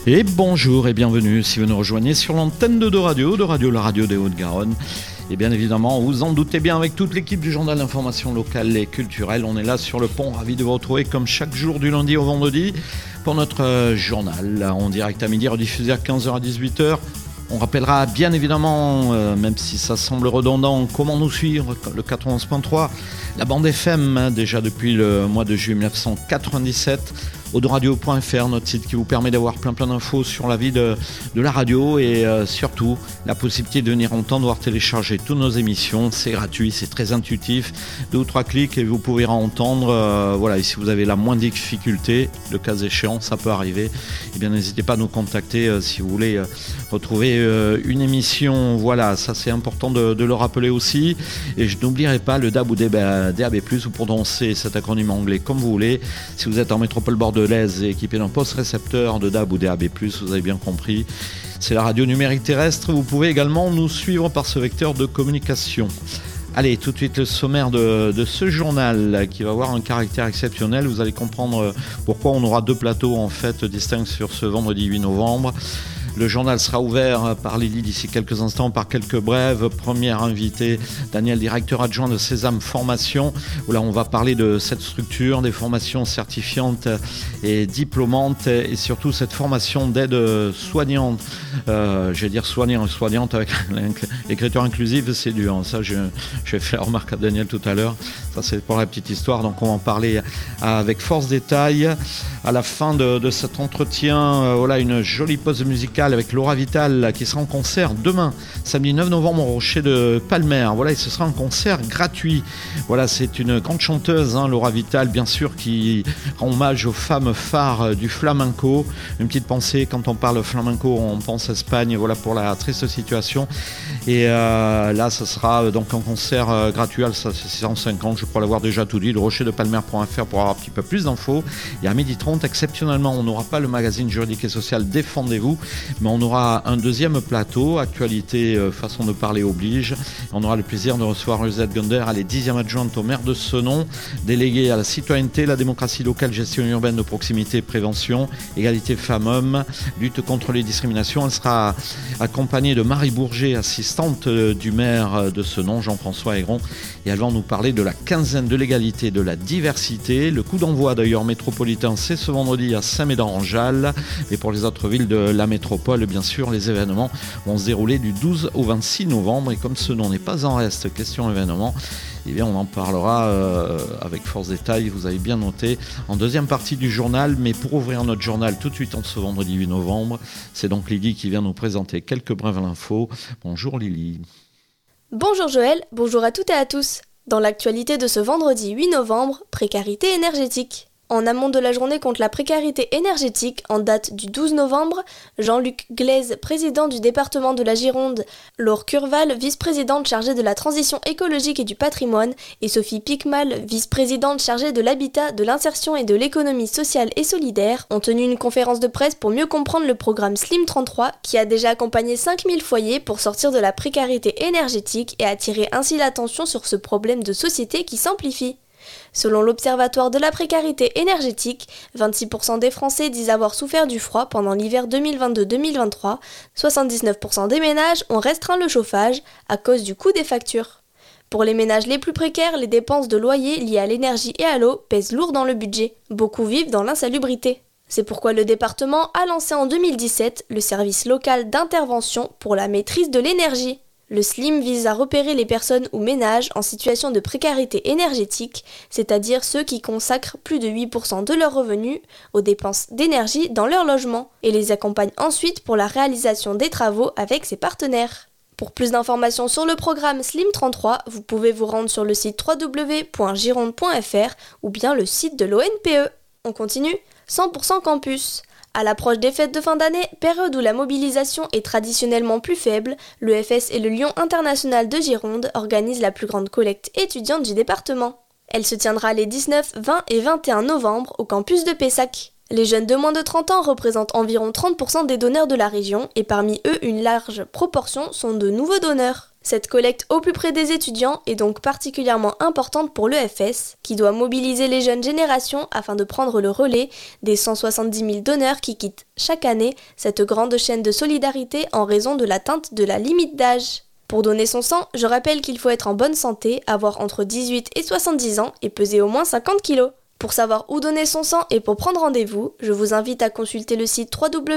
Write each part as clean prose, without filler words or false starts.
Et bonjour et bienvenue si vous nous rejoignez sur l'antenne de Radio, la radio des Hauts-de-Garonne. Et bien évidemment, vous en doutez bien, avec toute l'équipe du journal d'information locale et culturelle, on est là sur le pont, ravi de vous retrouver comme chaque jour du lundi au vendredi pour notre journal en direct à midi, rediffusé à 15h à 18h. On rappellera bien évidemment, même si ça semble redondant, comment nous suivre, le 91.3, la bande FM, déjà depuis le mois de juillet 1997, audoradio.fr, notre site qui vous permet d'avoir plein d'infos sur la vie de la radio et surtout la possibilité de venir entendre, voire télécharger toutes nos émissions. C'est gratuit, c'est très intuitif, 2 ou 3 clics et vous pouvez entendre. Voilà, et si vous avez la moindre difficulté, le cas échéant, ça peut arriver, eh bien n'hésitez pas à nous contacter si vous voulez retrouver une émission. Voilà, ça c'est important de le rappeler aussi. Et je n'oublierai pas le DAB ou DAB+, vous prononcez cet acronyme anglais comme vous voulez. Si vous êtes en métropole bordelaise et équipé d'un poste récepteur de DAB ou DAB+, vous avez bien compris. C'est la radio numérique terrestre. Vous pouvez également nous suivre par ce vecteur de communication. Allez, tout de suite le sommaire de ce journal qui va avoir un caractère exceptionnel. Vous allez comprendre pourquoi on aura 2 plateaux en fait distincts sur ce vendredi 8 novembre. Le journal sera ouvert par Lily d'ici quelques instants par quelques brèves. Première invitée, Daniel, directeur adjoint de Sésame Formation, où là on va parler de cette structure, des formations certifiantes et diplômantes et surtout cette formation d'aide soignante. Je vais dire soignante avec l'écriture inclusive, c'est dur. Ça, je vais faire la remarque à Daniel tout à l'heure. Ça, c'est pour la petite histoire. Donc, on va en parler avec force détail. À la fin de cet entretien, voilà une jolie pause musicale avec Laura Vital qui sera en concert demain, samedi 9 novembre au Rocher de Palmer. Voilà, et ce sera un concert gratuit. Voilà, c'est une grande chanteuse, Laura Vital, bien sûr, qui rend hommage aux femmes phares du flamenco. Une petite pensée, quand on parle flamenco, on pense à Espagne, voilà, pour la triste situation. Et là, ce sera donc un concert gratuit, ça c'est 650, je crois l'avoir déjà tout dit, le rocherdepalmer.fr pour avoir un petit peu plus d'infos. Et à 12h30, exceptionnellement, on n'aura pas le magazine juridique et social Défendez-vous, mais on aura un deuxième plateau, actualité, façon de parler oblige. On aura le plaisir de recevoir Rosette Gunder, elle est 10e adjointe au maire de Senon, déléguée à la citoyenneté, la démocratie locale, gestion urbaine de proximité, prévention, égalité femmes-hommes, lutte contre les discriminations. Elle sera accompagnée de Marie Bourget, assistante du maire de Senon, Jean-François Aigron, et elle va nous parler de la quinzaine de l'égalité, de la diversité. Le coup d'envoi d'ailleurs métropolitain, c'est ce vendredi à Saint-Médard-en-Jalles, et pour les autres villes de la métropole, bien sûr, les événements vont se dérouler du 12 au 26 novembre, et comme Senon n'est pas en reste question événement, eh bien on en parlera avec force détail, vous avez bien noté, en deuxième partie du journal. Mais pour ouvrir notre journal tout de suite en ce vendredi 8 novembre, c'est donc Lily qui vient nous présenter quelques brèves infos. Bonjour Lily. Bonjour Joël, bonjour à toutes et à tous. Dans l'actualité de ce vendredi 8 novembre, précarité énergétique. En amont de la journée contre la précarité énergétique, en date du 12 novembre, Jean-Luc Glaise, président du département de la Gironde, Laure Curval, vice-présidente chargée de la transition écologique et du patrimoine, et Sophie Picmal, vice-présidente chargée de l'habitat, de l'insertion et de l'économie sociale et solidaire, ont tenu une conférence de presse pour mieux comprendre le programme Slim 33, qui a déjà accompagné 5000 foyers pour sortir de la précarité énergétique et attirer ainsi l'attention sur ce problème de société qui s'amplifie. Selon l'Observatoire de la précarité énergétique, 26% des Français disent avoir souffert du froid pendant l'hiver 2022-2023, 79% des ménages ont restreint le chauffage à cause du coût des factures. Pour les ménages les plus précaires, les dépenses de loyer liées à l'énergie et à l'eau pèsent lourd dans le budget. Beaucoup vivent dans l'insalubrité. C'est pourquoi le département a lancé en 2017 le service local d'intervention pour la maîtrise de l'énergie. Le SLIM vise à repérer les personnes ou ménages en situation de précarité énergétique, c'est-à-dire ceux qui consacrent plus de 8% de leurs revenus aux dépenses d'énergie dans leur logement, et les accompagne ensuite pour la réalisation des travaux avec ses partenaires. Pour plus d'informations sur le programme Slim 33, vous pouvez vous rendre sur le site www.gironde.fr ou bien le site de l'ONPE. On continue, 100% campus. À l'approche des fêtes de fin d'année, période où la mobilisation est traditionnellement plus faible, l'EFS et le Lyon International de Gironde organisent la plus grande collecte étudiante du département. Elle se tiendra les 19, 20 et 21 novembre au campus de Pessac. Les jeunes de moins de 30 ans représentent environ 30% des donneurs de la région et parmi eux, une large proportion sont de nouveaux donneurs. Cette collecte au plus près des étudiants est donc particulièrement importante pour l'EFS, qui doit mobiliser les jeunes générations afin de prendre le relais des 170 000 donneurs qui quittent chaque année cette grande chaîne de solidarité en raison de l'atteinte de la limite d'âge. Pour donner son sang, je rappelle qu'il faut être en bonne santé, avoir entre 18 et 70 ans et peser au moins 50 kg. Pour savoir où donner son sang et pour prendre rendez-vous, je vous invite à consulter le site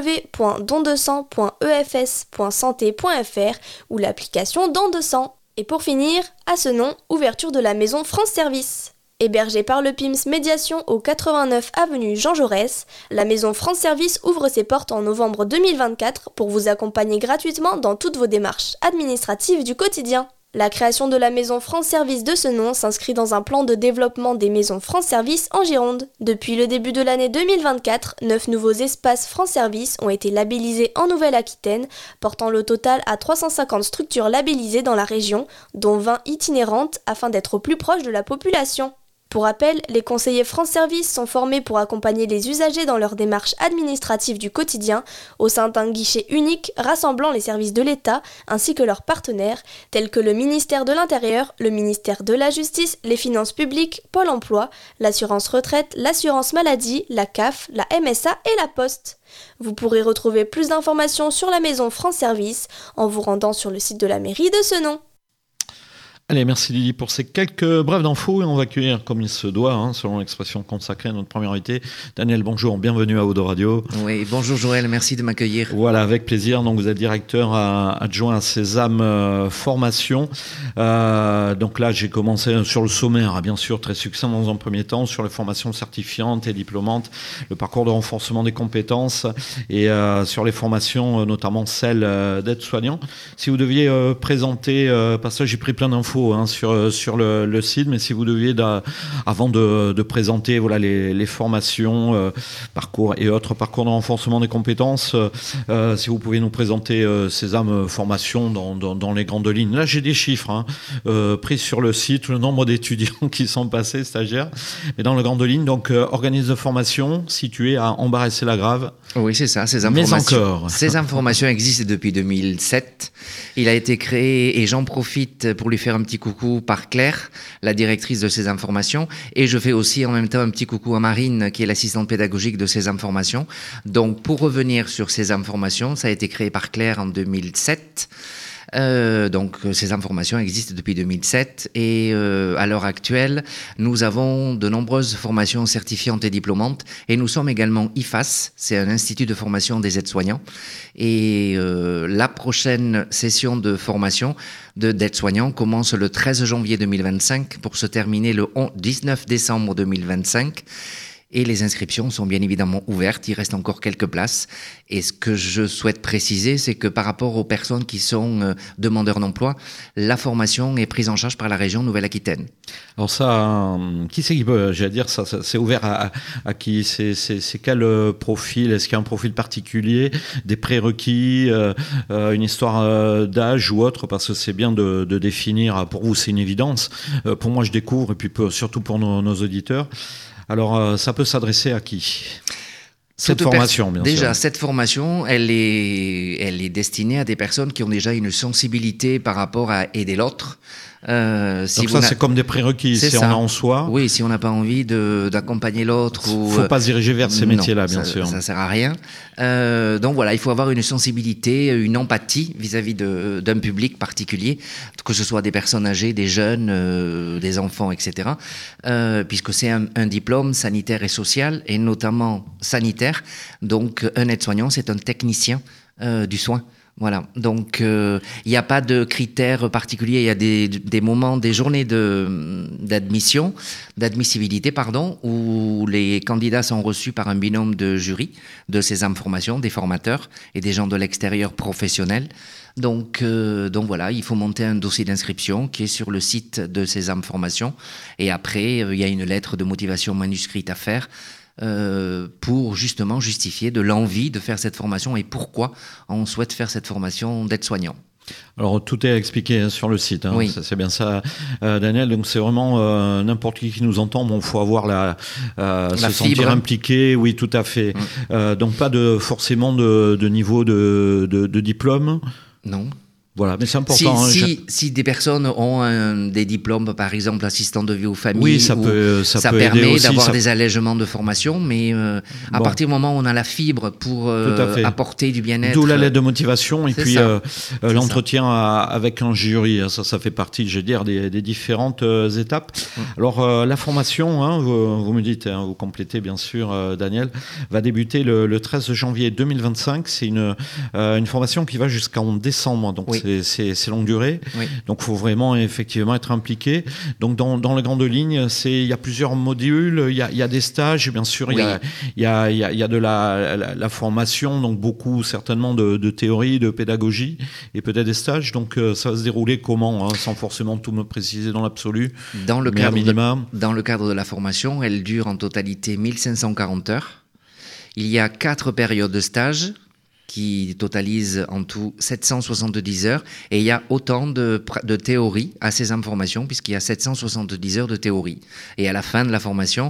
www.dondesang.efs.santé.fr ou l'application Don de sang. Et pour finir, à ce nom, ouverture de la maison France Service. Hébergée par le PIMS Médiation au 89 avenue Jean Jaurès, la maison France Service ouvre ses portes en novembre 2024 pour vous accompagner gratuitement dans toutes vos démarches administratives du quotidien. La création de la maison France Service de ce nom s'inscrit dans un plan de développement des maisons France Service en Gironde. Depuis le début de l'année 2024, 9 nouveaux espaces France Service ont été labellisés en Nouvelle-Aquitaine, portant le total à 350 structures labellisées dans la région, dont 20 itinérantes afin d'être au plus proche de la population. Pour rappel, les conseillers France Service sont formés pour accompagner les usagers dans leurs démarches administratives du quotidien au sein d'un guichet unique rassemblant les services de l'État ainsi que leurs partenaires tels que le ministère de l'Intérieur, le ministère de la Justice, les Finances publiques, Pôle emploi, l'assurance retraite, l'assurance maladie, la CAF, la MSA et la Poste. Vous pourrez retrouver plus d'informations sur la maison France Service en vous rendant sur le site de la mairie de ce nom. Allez, merci Lily pour ces quelques brèves d'infos et on va accueillir comme il se doit, selon l'expression consacrée à notre premier invité. Daniel, bonjour, bienvenue à Eau de Radio. Oui, bonjour Joël, merci de m'accueillir. Voilà, avec plaisir. Donc vous êtes directeur adjoint à Sésame Formation. Donc là, j'ai commencé sur le sommaire, bien sûr, très succinct dans un premier temps, sur les formations certifiantes et diplômantes, le parcours de renforcement des compétences et sur les formations, notamment celles d'aide-soignant. Si vous deviez présenter, parce que j'ai pris plein d'infos sur le site, mais si vous deviez, avant de présenter les formations, parcours et autres parcours de renforcement des compétences, si vous pouvez nous présenter Sésame Formation dans les grandes lignes. Là, j'ai des chiffres pris sur le site, le nombre d'étudiants qui sont passés, stagiaires, mais dans les grandes lignes, donc organisme de formation situé à Ambarès-et-Lagrave. Oui, c'est ça, Sésame Formation. Sésame Formation existe depuis 2007. Il a été créé, et j'en profite pour lui faire un petit coucou par Claire, la directrice de Sésame Formation, et je fais aussi en même temps un petit coucou à Marine, qui est l'assistante pédagogique de Sésame Formation. Donc, pour revenir sur Sésame Formation, ça a été créé par Claire en 2007. Donc Sésame Formation existe depuis 2007 et à l'heure actuelle, nous avons de nombreuses formations certifiantes et diplômantes et nous sommes également IFAS, c'est un institut de formation des aides-soignants et la prochaine session de formation d'aides-soignants commence le 13 janvier 2025 pour se terminer le 19 décembre 2025. Et les inscriptions sont bien évidemment ouvertes, il reste encore quelques places. Et ce que je souhaite préciser, c'est que par rapport aux personnes qui sont demandeurs d'emploi, la formation est prise en charge par la région Nouvelle-Aquitaine. Alors ça, qui c'est qui peut, j'allais dire, ça c'est ouvert à qui, c'est quel profil? Est-ce qu'il y a un profil particulier, des prérequis, une histoire d'âge ou autre? Parce que c'est bien de définir, pour vous c'est une évidence, pour moi je découvre, et puis surtout pour nos auditeurs. Alors, ça peut s'adresser à qui? Cette formation, bien sûr. Déjà, cette formation, elle est destinée à des personnes qui ont déjà une sensibilité par rapport à aider l'autre. Donc ça, c'est comme des prérequis, si on a en soi. Oui, si on n'a pas envie d'accompagner l'autre. Il ne faut pas se diriger vers ces métiers-là, bien sûr. Ça ne sert à rien. Donc voilà, il faut avoir une sensibilité, une empathie vis-à-vis d'un public particulier, que ce soit des personnes âgées, des jeunes, des enfants, etc. Puisque c'est un diplôme sanitaire et social, et notamment sanitaire. Donc un aide-soignant, c'est un technicien du soin. Voilà, donc il n'y a pas de critères particuliers, il y a des moments, des journées d'admissibilité, où les candidats sont reçus par un binôme de jury de Sésame Formation, des formateurs et des gens de l'extérieur professionnels. Donc voilà, il faut monter un dossier d'inscription qui est sur le site de Sésame Formation et après il y a une lettre de motivation manuscrite à faire. Pour justement justifier de l'envie de faire cette formation et pourquoi on souhaite faire cette formation d'aide-soignant. Alors tout est expliqué sur le site, oui. C'est bien ça, Daniel. Donc c'est vraiment n'importe qui nous entend. Bon, faut avoir se sentir impliqué. Oui, tout à fait. Donc pas forcément de niveau de diplôme. Non. Voilà, mais c'est important. Si des personnes ont des diplômes, par exemple, assistant de vie aux familles, oui, ça permet d'avoir des allègements de formation, mais à partir du moment où on a la fibre pour apporter du bien-être. D'où la lettre de motivation et puis l'entretien avec un jury. Ça fait partie, je veux dire, des différentes étapes. Alors, la formation, vous me dites, vous complétez bien sûr, Daniel, va débuter le 13 janvier 2025. C'est une formation qui va jusqu'en décembre, donc c'est longue durée. Oui. Donc, il faut vraiment, effectivement, être impliqué. Donc, dans les grandes lignes, il y a plusieurs modules, il y a des stages, bien sûr, il y a de la formation, donc beaucoup, certainement, de théorie, de pédagogie, et peut-être des stages. Donc, ça va se dérouler comment, sans forcément tout me préciser dans l'absolu. Dans le cadre de la formation, elle dure en totalité 1540 heures. Il y a 4 périodes de stage qui totalise en tout 770 heures, et il y a autant de théorie à ces formations, puisqu'il y a 770 heures de théorie. Et à la fin de la formation,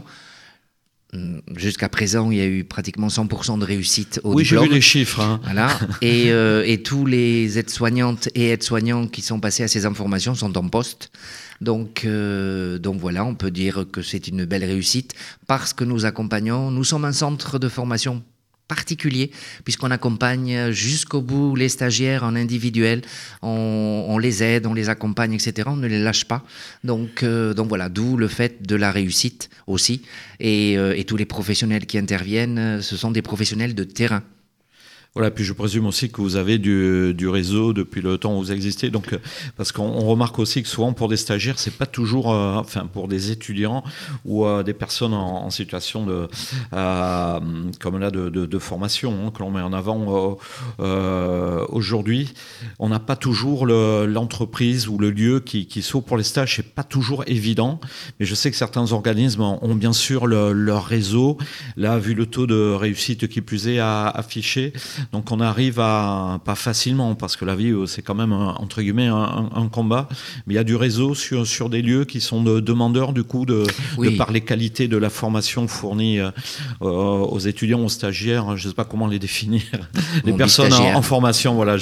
jusqu'à présent, il y a eu pratiquement 100% de réussite au diplôme. Oui, j'ai vu les chiffres. Voilà. Et tous les aides-soignantes et aides-soignants qui sont passés à ces formations sont en poste. Donc voilà, on peut dire que c'est une belle réussite parce que nous sommes un centre de formation particulier, puisqu'on accompagne jusqu'au bout les stagiaires en individuel, on les aide, on les accompagne, etc. On ne les lâche pas. Donc voilà, d'où le fait de la réussite aussi. Et tous les professionnels qui interviennent, ce sont des professionnels de terrain. Voilà, puis je présume aussi que vous avez du réseau depuis le temps où vous existez, donc parce qu'on remarque aussi que souvent pour des stagiaires, c'est pas toujours, pour des étudiants ou des personnes en situation de comme là de formation que l'on met en avant aujourd'hui, on n'a pas toujours l'entreprise ou le lieu qui s'ouvre pour les stages, c'est pas toujours évident, mais je sais que certains organismes ont bien sûr leur réseau. Là, vu le taux de réussite qui plus est affiché. Donc on arrive pas facilement, parce que la vie c'est quand même entre guillemets un combat, mais il y a du réseau sur des lieux qui sont demandeurs du coup de par les qualités de la formation fournie aux étudiants, aux stagiaires, je ne sais pas comment les définir, les personnes en formation, voilà.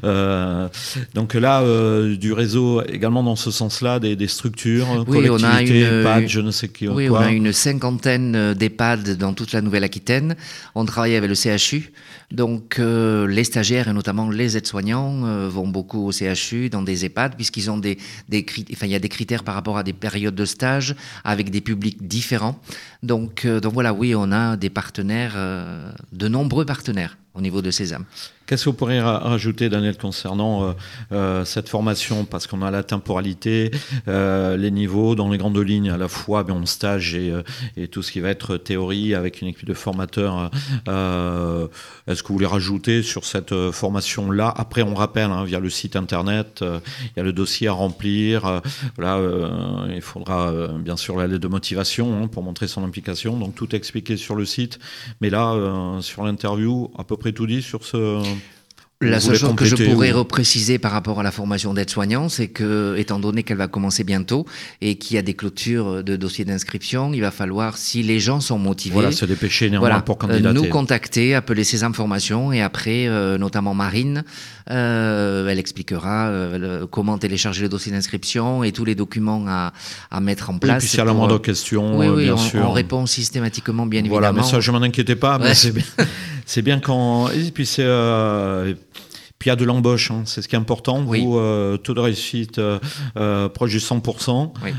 Donc là, du réseau également dans ce sens-là, des structures, collectivités, EHPAD, je ne sais qui. Oui, quoi. On a une 50aine d'EHPAD dans toute la Nouvelle-Aquitaine. On travaille avec le CHU. Donc les stagiaires et notamment les aides-soignants vont beaucoup au CHU, dans des EHPAD, puisqu'ils ont il y a des critères par rapport à des périodes de stage avec des publics différents. Donc voilà, oui, on a des partenaires, de nombreux partenaires au niveau de Sésame. Qu'est-ce que vous pourriez rajouter, Daniel, concernant cette formation? Parce qu'on a la temporalité, les niveaux dans les grandes lignes, à la fois en stage et tout ce qui va être théorie avec une équipe de formateurs. Est-ce que vous voulez rajouter sur cette formation-là? Après, on rappelle, via le site internet, il y a le dossier à remplir. Il faudra bien sûr la lettre de motivation pour montrer son implication. Donc tout est expliqué sur le site. Mais là, sur l'interview, à peu près tout dit sur ce... La seule chose que je pourrais repréciser par rapport à la formation d'aide-soignant, c'est que, étant donné qu'elle va commencer bientôt et qu'il y a des clôtures de dossiers d'inscription, il va falloir, si les gens sont motivés, se dépêcher néanmoins pour candidater. Nous contacter, appeler Sésame Formation, et après, notamment Marine, elle expliquera comment télécharger le dossier d'inscription et tous les documents à mettre en place. Et puis s'il y a la moindre question, bien sûr. On répond systématiquement, bien évidemment. Voilà, mais ça, je m'en inquiétais pas, mais c'est bien. C'est bien quand... Et puis c'est... Puis il y a de l'embauche, c'est ce qui est important. Oui. Vous, taux de réussite proche du 100%. Oui.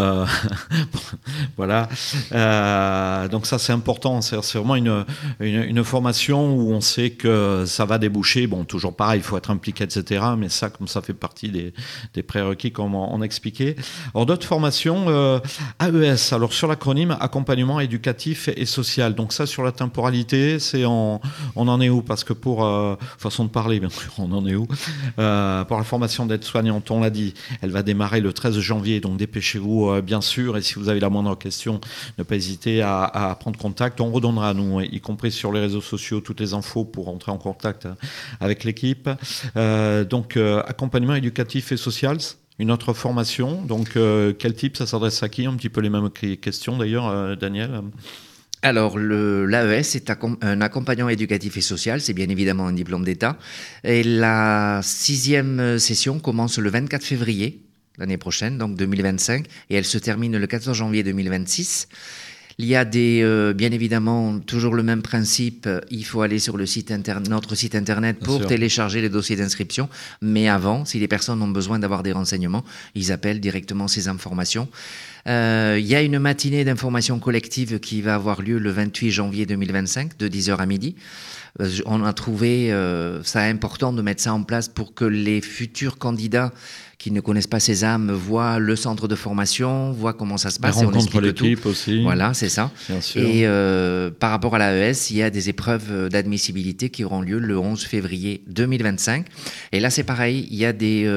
Voilà. Donc ça, c'est important. C'est vraiment une formation où on sait que ça va déboucher. Bon, toujours pareil, il faut être impliqué, etc. Mais ça, comme ça fait partie des prérequis comme on expliquait. Alors d'autres formations, AES. Alors sur l'acronyme, accompagnement éducatif et social. Donc ça, sur la temporalité, on en est où? Parce que pour façon de parler, bien sûr, on en est où? Pour la formation d'aide-soignante, on l'a dit, elle va démarrer le 13 janvier, donc dépêchez-vous bien sûr, et si vous avez la moindre question, ne pas hésiter à prendre contact. On redonnera à nous, y compris sur les réseaux sociaux, toutes les infos pour entrer en contact avec l'équipe. Donc, accompagnement éducatif et social, une autre formation. Donc, quel type? Ça s'adresse à qui? Un petit peu les mêmes questions d'ailleurs, Daniel. Alors, l'AES est un accompagnant éducatif et social, c'est bien évidemment un diplôme d'État. Et la 6e session commence le 24 février l'année prochaine, donc 2025, et elle se termine le 14 janvier 2026. Il y a bien évidemment, toujours le même principe, il faut aller sur notre site internet pour télécharger les dossiers d'inscription. Mais avant, si les personnes ont besoin d'avoir des renseignements, ils appellent directement ces informations. Il y a une matinée d'information collective qui va avoir lieu le 28 janvier 2025, de 10h à midi. On a trouvé ça important de mettre ça en place pour que les futurs candidats qui ne connaissent pas Sésame voient le centre de formation, voient comment ça se passe. Et on rencontre l'équipe aussi. Voilà, c'est ça. Bien sûr. Et par rapport à l'AES, il y a des épreuves d'admissibilité qui auront lieu le 11 février 2025. Et là, c'est pareil, il y a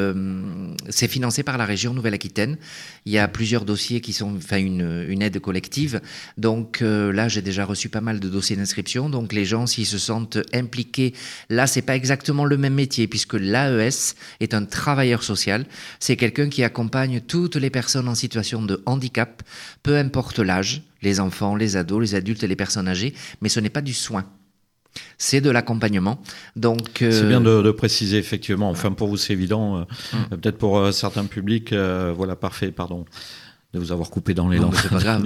c'est financé par la région Nouvelle-Aquitaine. Il y a plusieurs dossiers qui sont, une aide collective. Donc là, j'ai déjà reçu pas mal de dossiers d'inscription. Donc les gens, s'ils se sentent impliqués, là, c'est pas exactement le même métier puisque l'AES est un travailleur social. C'est quelqu'un qui accompagne toutes les personnes en situation de handicap, peu importe l'âge, les enfants, les ados, les adultes et les personnes âgées, mais ce n'est pas du soin. C'est de l'accompagnement. Donc, c'est bien de préciser, effectivement. Enfin, pour vous, c'est évident. Peut-être pour certains publics, voilà, parfait, pardon de vous avoir coupé dans les langues. C'est pas grave.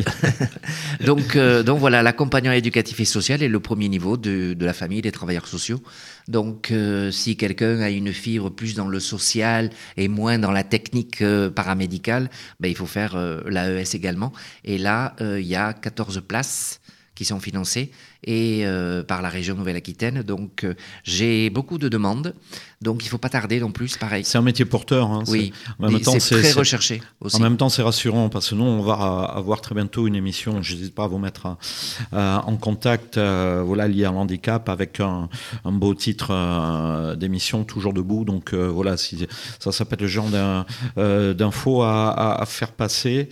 donc voilà, l'accompagnant éducatif et social est le premier niveau de la famille des travailleurs sociaux. Donc si quelqu'un a une fibre plus dans le social et moins dans la technique paramédicale, il faut faire l'AES également. Et là, il y a 14 places qui sont financées et par la région Nouvelle-Aquitaine. Donc j'ai beaucoup de demandes. Donc il ne faut pas tarder non plus, pareil. C'est un métier porteur. Hein, oui, c'est très recherché aussi. En même temps, c'est rassurant parce que nous, on va avoir très bientôt une émission, je n'hésite pas à vous mettre en contact, lié à l'handicap avec un beau titre d'émission, Toujours debout. Donc voilà, si ça peut être le genre d'infos à faire passer.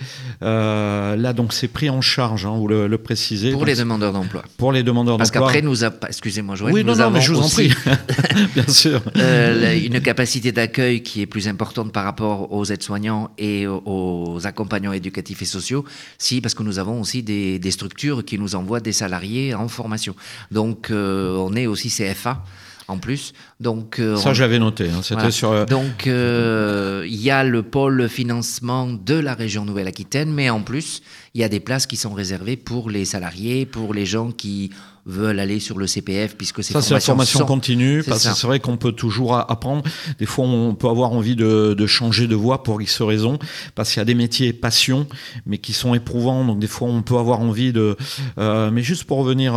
Là, donc c'est pris en charge, vous le précisez. Pour les demandeurs d'emploi. Pour les demandeurs parce d'emploi. Parce qu'après, excusez-moi Joël, oui, nous avons mais je vous aussi... en prie. Bien sûr. Une capacité d'accueil qui est plus importante par rapport aux aides-soignants et aux accompagnants éducatifs et sociaux, parce que nous avons aussi des structures qui nous envoient des salariés en formation. Donc, on est aussi CFA en plus. Donc, ça, j'avais noté. C'était voilà. Sur. Donc, il y a le pôle financement de la région Nouvelle-Aquitaine, mais en plus, il y a des places qui sont réservées pour les salariés, pour les gens qui veulent aller sur le CPF, puisque ces c'est la formation continue, parce que c'est vrai qu'on peut toujours apprendre. Des fois, on peut avoir envie de changer de voie pour X raisons, parce qu'il y a des métiers passion, mais qui sont éprouvants. Donc, des fois, on peut avoir envie de... mais juste pour revenir,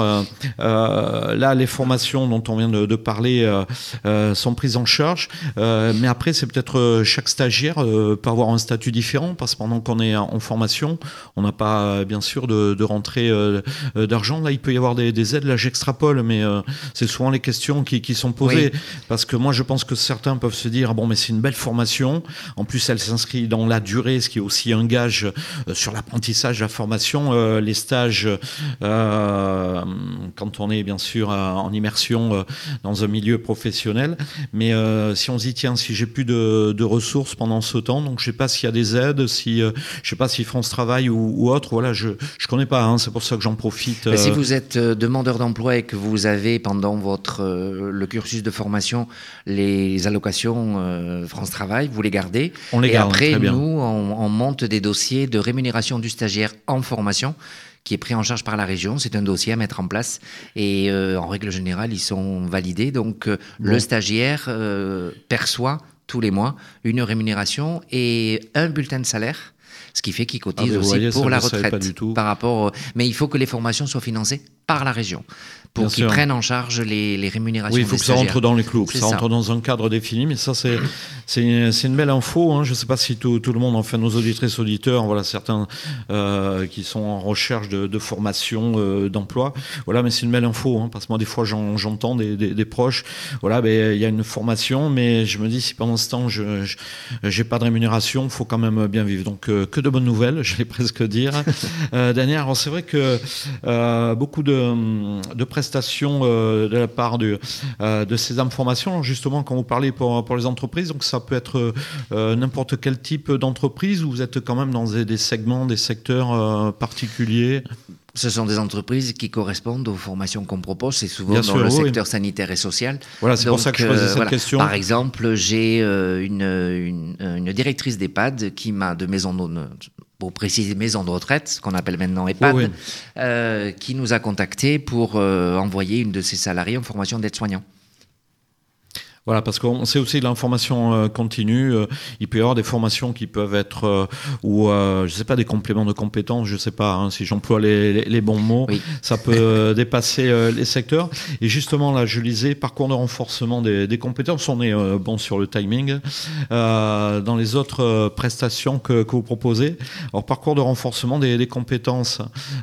là, les formations dont on vient de parler sont prises en charge. Mais après, c'est peut-être chaque stagiaire peut avoir un statut différent, parce que pendant qu'on est en formation, on n'a pas, bien sûr, de rentrée d'argent. Là, il peut y avoir des aides. Là, j'extrapole, mais c'est souvent les questions qui sont posées. Oui. Parce que moi, je pense que certains peuvent se dire, mais c'est une belle formation. En plus, elle s'inscrit dans la durée, ce qui est aussi un gage sur l'apprentissage de la formation. Les stages, quand on est, bien sûr, en immersion dans un milieu professionnel. Mais si on se dit, tiens, si j'ai plus de ressources pendant ce temps, donc je sais pas s'il y a des aides, je sais pas si France Travail ou autre, voilà, je connais pas, c'est pour ça que j'en profite. Si vous êtes demandeur d'emploi et que vous avez pendant le cursus de formation les allocations France Travail, vous les gardez. On les garde, après, très bien. nous, on monte des dossiers de rémunération du stagiaire en formation qui est pris en charge par la région. C'est un dossier à mettre en place et en règle générale, ils sont validés. Donc, le stagiaire perçoit tous les mois une rémunération et un bulletin de salaire. Ce qui fait qu'ils cotisent aussi pour la retraite par rapport. Mais il faut que les formations soient financées par la région pour qu'ils prennent en charge les rémunérations. Oui, il faut que ça rentre dans les clous, que ça rentre dans un cadre défini. Mais ça, c'est une belle info. Je ne sais pas si tout le monde, enfin nos auditrices, auditeurs, voilà, certains qui sont en recherche de formation, d'emploi. Voilà, mais c'est une belle info. Parce que moi, des fois, j'entends des proches. Voilà, il y a une formation, mais je me dis si pendant ce temps, je n'ai pas de rémunération, il faut quand même bien vivre. Donc, que de bonnes nouvelles, j'allais presque dire. Daniel, alors c'est vrai que beaucoup de prestations de la part de Sésame Formation, justement, quand vous parlez pour les entreprises, donc ça peut être n'importe quel type d'entreprise, ou vous êtes quand même dans des segments, des secteurs particuliers? Ce sont des entreprises qui correspondent aux formations qu'on propose. C'est souvent dans le secteur sanitaire et social. Voilà, c'est pour ça que je posais cette question. Par exemple, j'ai une directrice d'EHPAD qui m'a de maison pour préciser maison de retraite, ce qu'on appelle maintenant EHPAD, qui nous a contactés pour envoyer une de ses salariés en formation d'aide-soignant. Voilà, parce qu'on sait aussi l'information continue. Il peut y avoir des formations qui peuvent être, je sais pas, des compléments de compétences, je sais pas, si j'emploie les bons mots, ça peut dépasser les secteurs. Et justement, là, je lisais parcours de renforcement des compétences. On est bon sur le timing. Dans les autres prestations que vous proposez, alors parcours de renforcement des compétences,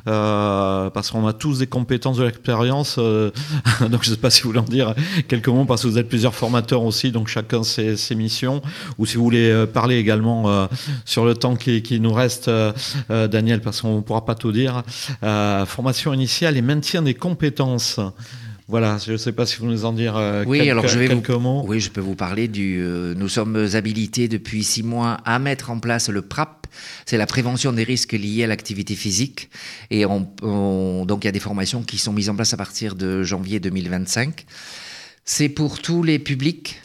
parce qu'on a tous des compétences de l'expérience. Donc, je sais pas si vous voulez en dire quelques mots, parce que vous êtes plusieurs formateurs aussi, donc chacun ses missions, ou si vous voulez parler également sur le temps qui nous reste, Daniel, parce qu'on ne pourra pas tout dire. Formation initiale et maintien des compétences. Voilà, je ne sais pas si vous nous en dire quelques mots. Oui, je peux vous parler nous sommes habilités depuis 6 mois à mettre en place le PRAP. C'est la prévention des risques liés à l'activité physique. Et donc il y a des formations qui sont mises en place à partir de janvier 2025. C'est pour tous les publics,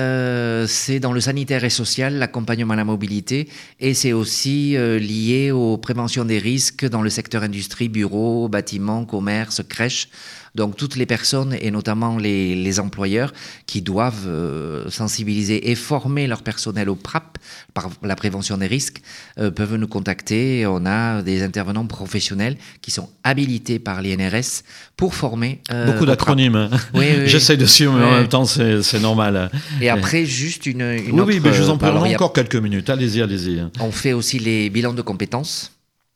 c'est dans le sanitaire et social, l'accompagnement à la mobilité, et c'est aussi lié aux préventions des risques dans le secteur industrie, bureau, bâtiment, commerce, crèche. Donc toutes les personnes, et notamment les employeurs, qui doivent sensibiliser et former leur personnel au PRAP, par la prévention des risques, peuvent nous contacter. On a des intervenants professionnels qui sont habilités par l'INRS pour former beaucoup d'acronymes. Oui. J'essaie de suivre, mais en même temps, c'est normal. Et après, juste une autre... Oui, mais je vous en prie, encore quelques minutes. Allez-y. On fait aussi les bilans de compétences.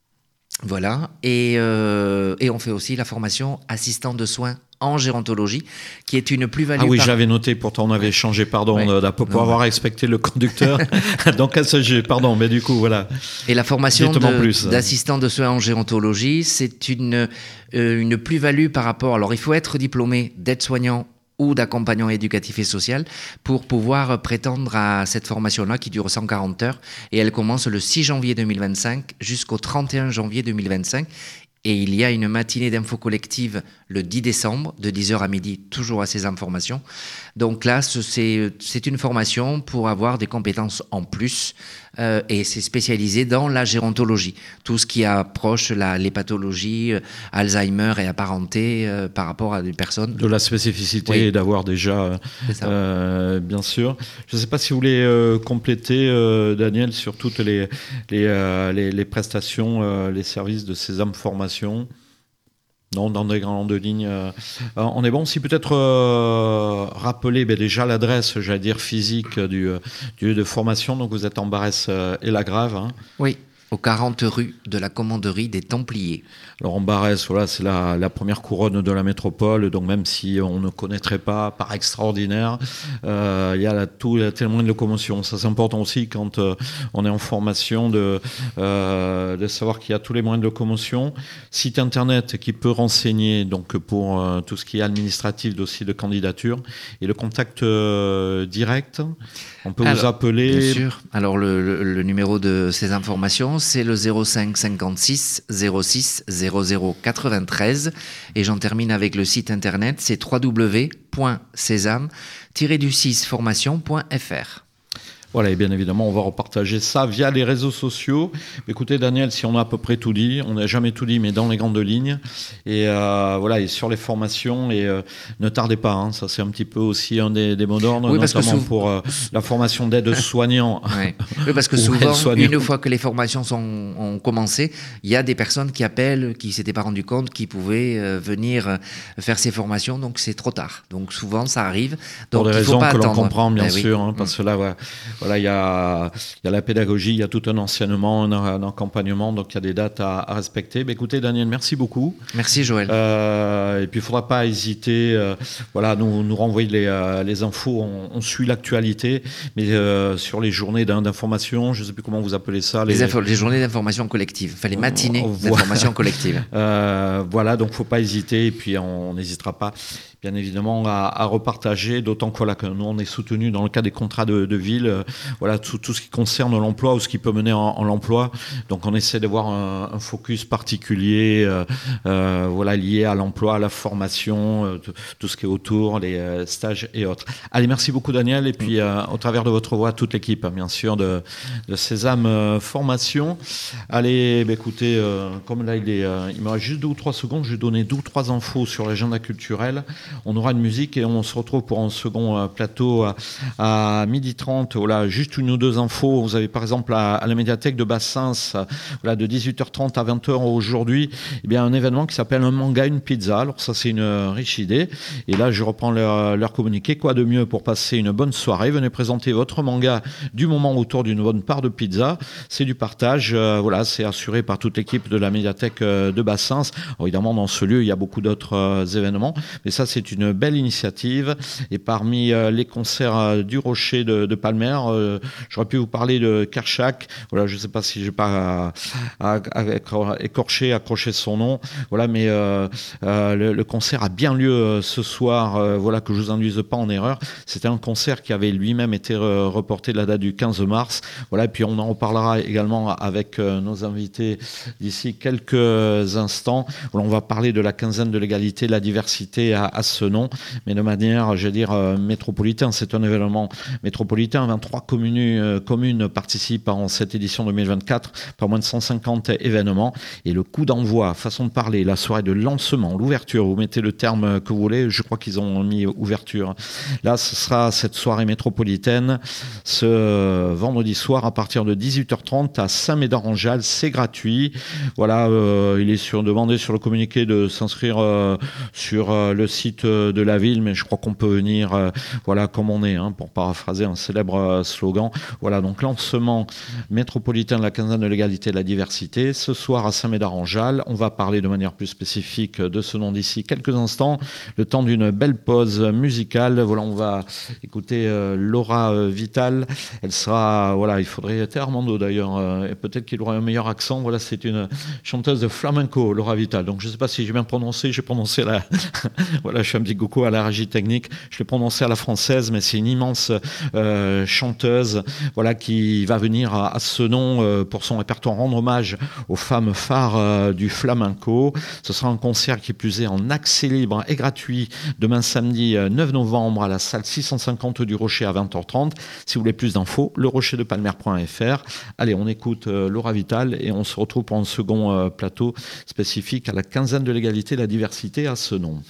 Voilà, et on fait aussi la formation assistant de soins en gérontologie, qui est une plus-value. Ah oui, j'avais noté, pourtant on avait échangé, pour avoir respecté le conducteur. Donc pardon, mais du coup, voilà. Et la formation d'assistant de soins en gérontologie, c'est une plus-value par rapport... Alors, il faut être diplômé d'aide-soignant ou d'accompagnant éducatif et social pour pouvoir prétendre à cette formation-là qui dure 140 heures, et elle commence le 6 janvier 2025 jusqu'au 31 janvier 2025. Et il y a une matinée d'info collective le 10 décembre, de 10h à midi, toujours à ces informations. Donc là, c'est une formation pour avoir des compétences en plus, et c'est spécialisé dans la gérontologie. Tout ce qui approche les pathologies Alzheimer et apparentées par rapport à des personnes. De la spécificité et d'avoir déjà, bien sûr. Je ne sais pas si vous voulez compléter, Daniel, sur toutes les prestations, les services de Sésame Formation. Non, dans des grandes lignes. On est bon si peut-être rappeler déjà l'adresse, j'allais dire physique du lieu de formation. Donc vous êtes en Barès et la Grave. Hein. Oui, aux 40 rue de la Commanderie des Templiers. Alors en Barès, voilà, c'est la première couronne de la métropole, donc même si on ne connaîtrait pas par extraordinaire, il y a tous les moyens de locomotion. Ça c'est important aussi quand on est en formation de savoir qu'il y a tous les moyens de locomotion. Site internet qui peut renseigner donc pour tout ce qui est administratif, dossier de candidature, et le contact direct. On peut vous appeler. Bien sûr. Alors le numéro de ces informations, c'est le 05 56 06 00 93, et j'en termine avec le site internet, c'est www.sésame-formation.fr. Voilà, et bien évidemment, on va repartager ça via les réseaux sociaux. Écoutez, Daniel, si on a à peu près tout dit, on n'a jamais tout dit, mais dans les grandes lignes. Et voilà, et sur les formations, et ne tardez pas, hein, ça c'est un petit peu aussi un des mots d'ordre, notamment pour la formation d'aide-soignant. Oui, parce que souvent, une fois que les formations ont commencé, il y a des personnes qui appellent, qui ne s'étaient pas rendu compte qu'ils pouvaient venir faire ces formations, donc c'est trop tard. Donc souvent, ça arrive. Donc, pour des raisons que l'on comprend, bien sûr, hein, parce que là, voilà, il y a la pédagogie, il y a tout un enseignement, un accompagnement, donc il y a des dates à respecter. Mais écoutez, Daniel, merci beaucoup. Merci, Joël. Et puis il ne faudra pas hésiter, nous renvoyer les infos, on suit l'actualité, mais sur les journées d'information, je ne sais plus comment vous appelez ça. Les journées d'information collective, enfin les matinées d'information collective. Voilà, donc il ne faut pas hésiter, et puis on n'hésitera pas, bien évidemment, à repartager, d'autant que nous on est soutenu dans le cas des contrats de ville, voilà, tout ce qui concerne l'emploi ou ce qui peut mener en l'emploi. Donc on essaie d'avoir un focus particulier voilà, lié à l'emploi, à la formation, tout ce qui est autour, les stages et autres. Allez, merci beaucoup Daniel, et puis au travers de votre voix, toute l'équipe, bien sûr, de Sésame Formation. Allez, écoutez, comme là il me reste juste 2 ou 3 secondes, je vais donner 2 ou 3 infos sur l'agenda culturel. On aura une musique et on se retrouve pour un second plateau à 12h30. Voilà, juste 1 ou 2 infos. Vous avez par exemple à la médiathèque de Bassins, voilà, de 18h30 à 20h aujourd'hui, eh bien, un événement qui s'appelle Un manga, une pizza. Alors ça, c'est une riche idée. Et là, je reprends leur communiqué. Quoi de mieux pour passer une bonne soirée? Venez présenter votre manga du moment autour d'une bonne part de pizza. C'est du partage. Voilà, c'est assuré par toute l'équipe de la médiathèque de Bassins. Alors, évidemment, dans ce lieu, il y a beaucoup d'autres événements, mais ça, c'est une belle initiative. Et parmi les concerts du Rocher de Palmer, j'aurais pu vous parler de Kershak. Voilà, je ne sais pas si j'ai pas accroché son nom. Voilà, mais le concert a bien lieu ce soir. Voilà, que je vous induise pas en erreur. C'était un concert qui avait lui-même été reporté de la date du 15 mars. Voilà, et puis on en reparlera également avec nos invités d'ici quelques instants. Voilà, on va parler de la quinzaine de l'égalité, de la diversité à ce nom, mais de manière, je veux dire, métropolitaine. C'est un événement métropolitain. 23 communes participent en cette édition 2024, pas moins de 150 événements. Et le coup d'envoi, façon de parler, la soirée de lancement, l'ouverture, vous mettez le terme que vous voulez, je crois qu'ils ont mis ouverture. Là, ce sera cette soirée métropolitaine ce vendredi soir à partir de 18h30 à Saint-Médard-en-Jalles. C'est gratuit. Voilà, il est demandé sur le communiqué de s'inscrire sur le site de la ville, mais je crois qu'on peut venir voilà, comme on est, hein, pour paraphraser un célèbre slogan. Voilà, donc lancement métropolitain de la quinzaine de l'égalité et de la diversité ce soir à Saint-Médard-en-Jalles. On va parler de manière plus spécifique de ce nom d'ici quelques instants, le temps d'une belle pause musicale. Voilà, on va écouter Laura Vital. Elle sera, voilà, il faudrait être Armando d'ailleurs, et peut-être qu'il aura un meilleur accent. Voilà, c'est une chanteuse de flamenco, Laura Vital. Donc je ne sais pas si j'ai bien prononcé, j'ai prononcé la voilà, je fais un petit coucou à la régie technique, je l'ai prononcé à la française, mais c'est une immense chanteuse, voilà, qui va venir à ce nom pour son répertoire, rendre hommage aux femmes phares du flamenco. Ce sera un concert qui plus est en accès libre et gratuit demain samedi 9 novembre à la salle 650 du Rocher à 20h30. Si vous voulez plus d'infos, lerocherdepalmer.fr. Allez, on écoute Laura Vital et on se retrouve pour un second plateau spécifique à la quinzaine de l'égalité et de la diversité à ce nom.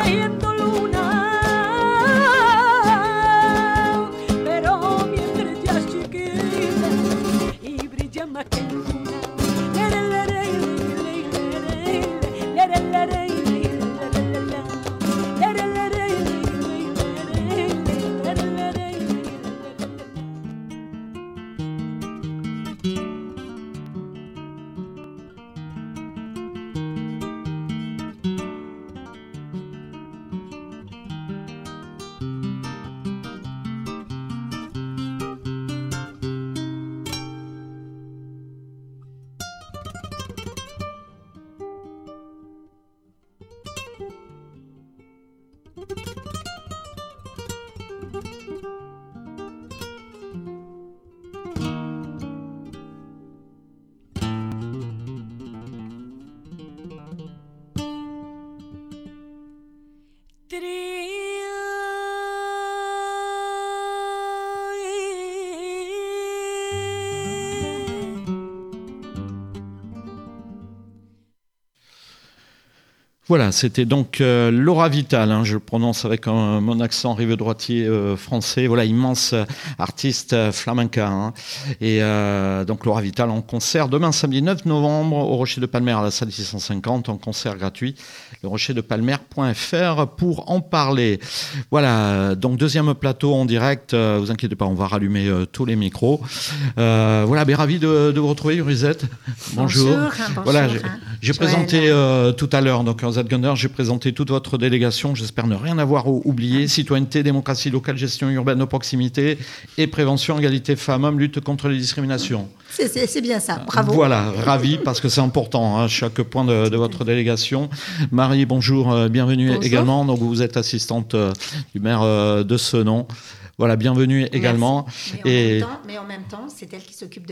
trayendo luna, pero mi estrella es chiquita y brilla más que luna. Voilà, c'était donc Laura Vital, je le prononce avec mon accent rive droitier français, voilà, immense artiste flamenca. Et donc Laura Vital en concert demain samedi 9 novembre au Rocher de Palmer à la salle 650 en concert gratuit, le rocherdepalmer.fr pour en parler. Voilà, donc deuxième plateau en direct, vous inquiétez pas, on va rallumer tous les micros. Voilà, ravi de vous retrouver, Urisette. Bonjour. Voilà, j'ai présenté tout à l'heure, donc Gunner, j'ai présenté toute votre délégation. J'espère ne rien avoir oublié. Citoyenneté, démocratie locale, gestion urbaine de proximité et prévention, égalité femmes-hommes, lutte contre les discriminations. C'est bien ça, bravo. Voilà, ravi parce que c'est important, chaque point de votre délégation. Marie, bonjour, bienvenue bonjour. Également. Donc vous êtes assistante du maire de Senon. Voilà, bienvenue également. Mais en même temps, c'est elle qui s'occupe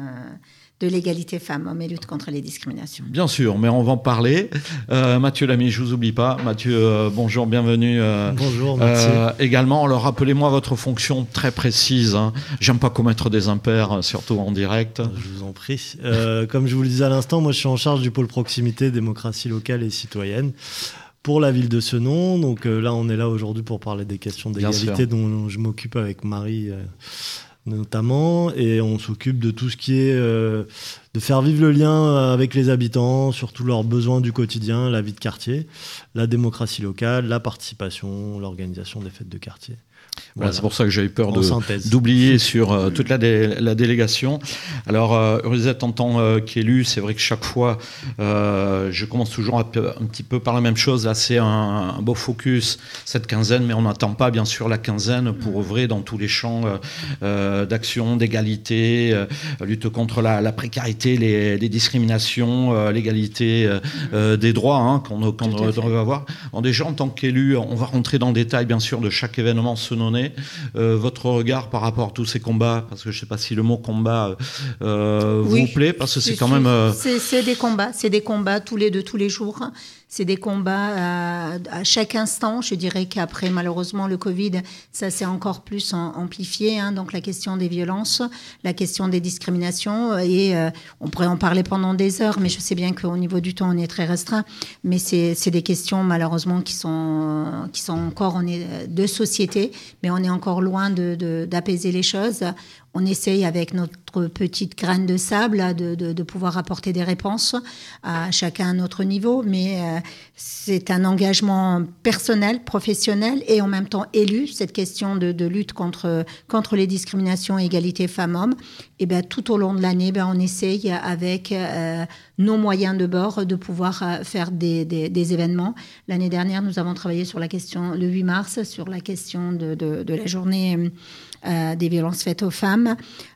de l'égalité femmes-hommes et lutte contre les discriminations. Bien sûr, mais on va en parler. Mathieu Lamy, je ne vous oublie pas. Mathieu, bonjour, bienvenue. Bonjour, merci. Également, alors rappelez-moi votre fonction très précise. J'aime pas commettre des impairs, surtout en direct. Je vous en prie. Comme je vous le disais à l'instant, moi je suis en charge du pôle proximité, démocratie locale et citoyenne pour la ville de Senon. Donc là, on est là aujourd'hui pour parler des questions d'égalité dont je m'occupe avec Marie notamment, et on s'occupe de tout ce qui est de faire vivre le lien avec les habitants, surtout leurs besoins du quotidien, la vie de quartier, la démocratie locale, la participation, l'organisation des fêtes de quartier. Voilà, c'est pour ça que j'ai eu peur d'oublier sur toute la délégation. Alors, Urisette, en tant qu'élu, c'est vrai que chaque fois, je commence toujours un petit peu par la même chose. Là, c'est un beau focus, cette quinzaine, mais on n'attend pas, bien sûr, la quinzaine pour œuvrer dans tous les champs d'action, d'égalité, lutte contre la précarité, les discriminations, l'égalité des droits qu'on devrait avoir. Alors, déjà, en tant qu'élu, on va rentrer dans le détail, bien sûr, de chaque événement senonnais. Votre regard par rapport à tous ces combats, parce que je ne sais pas si le mot combat vous plaît, parce que c'est quand même... C'est des combats tous les jours. C'est des combats à chaque instant. Je dirais qu'après, malheureusement, le Covid, ça s'est encore plus amplifié. Donc la question des violences, la question des discriminations. Et on pourrait en parler pendant des heures, mais je sais bien qu'au niveau du temps, on est très restreint. Mais c'est des questions, malheureusement, qui sont encore de société. Mais on est encore loin d'apaiser les choses. On essaye avec notre petite graine de sable de pouvoir apporter des réponses à chacun à notre niveau, mais c'est un engagement personnel, professionnel et en même temps élu, cette question de lutte contre les discriminations et égalité femmes-hommes. Et bien, tout au long de l'année, on essaye avec nos moyens de bord de pouvoir faire des événements. L'année dernière, nous avons travaillé sur la question, le 8 mars, sur la question de la journée des violences faites aux femmes.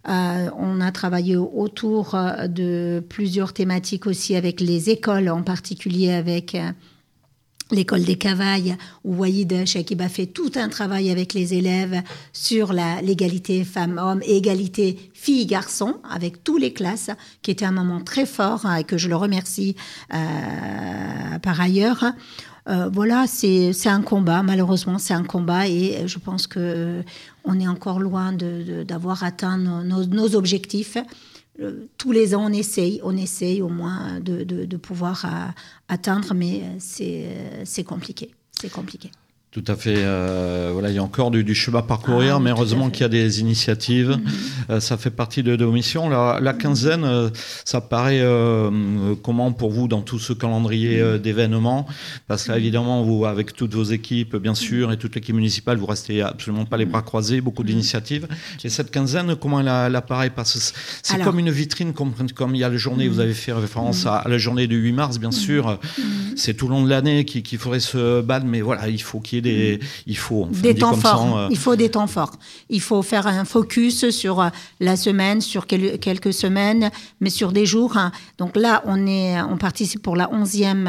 On a travaillé autour de plusieurs thématiques aussi avec les écoles, en particulier avec l'école des Cavailles, où Waïd Chakib a fait tout un travail avec les élèves sur l'égalité femmes-hommes et égalité filles-garçons, avec toutes les classes, qui était un moment très fort et que je le remercie par ailleurs. Voilà, c'est un combat, malheureusement, c'est un combat et je pense qu'on est encore loin d'avoir atteint nos objectifs. Tous les ans, on essaye au moins de pouvoir atteindre, mais c'est compliqué. c'est compliqué. Tout à fait. Voilà, il y a encore du chemin à parcourir, mais heureusement qu'il y a des initiatives. Ça fait partie de vos missions. La quinzaine, ça paraît comment pour vous dans tout ce calendrier d'événements? Parce que là, évidemment, vous, avec toutes vos équipes, bien sûr, et toute l'équipe municipale, vous restez absolument pas les bras croisés, beaucoup d'initiatives. Et cette quinzaine, comment elle apparaît? Parce que c'est comme une vitrine, comme il y a la journée, vous avez fait référence à la journée du 8 mars, bien sûr. C'est tout le long de l'année qu'il faudrait se battre, mais voilà, il faut qu'il y ait il faut des temps forts. Il faut des temps forts. Il faut faire un focus sur la semaine, sur quelques semaines, mais sur des jours. Donc là, on participe pour la 11e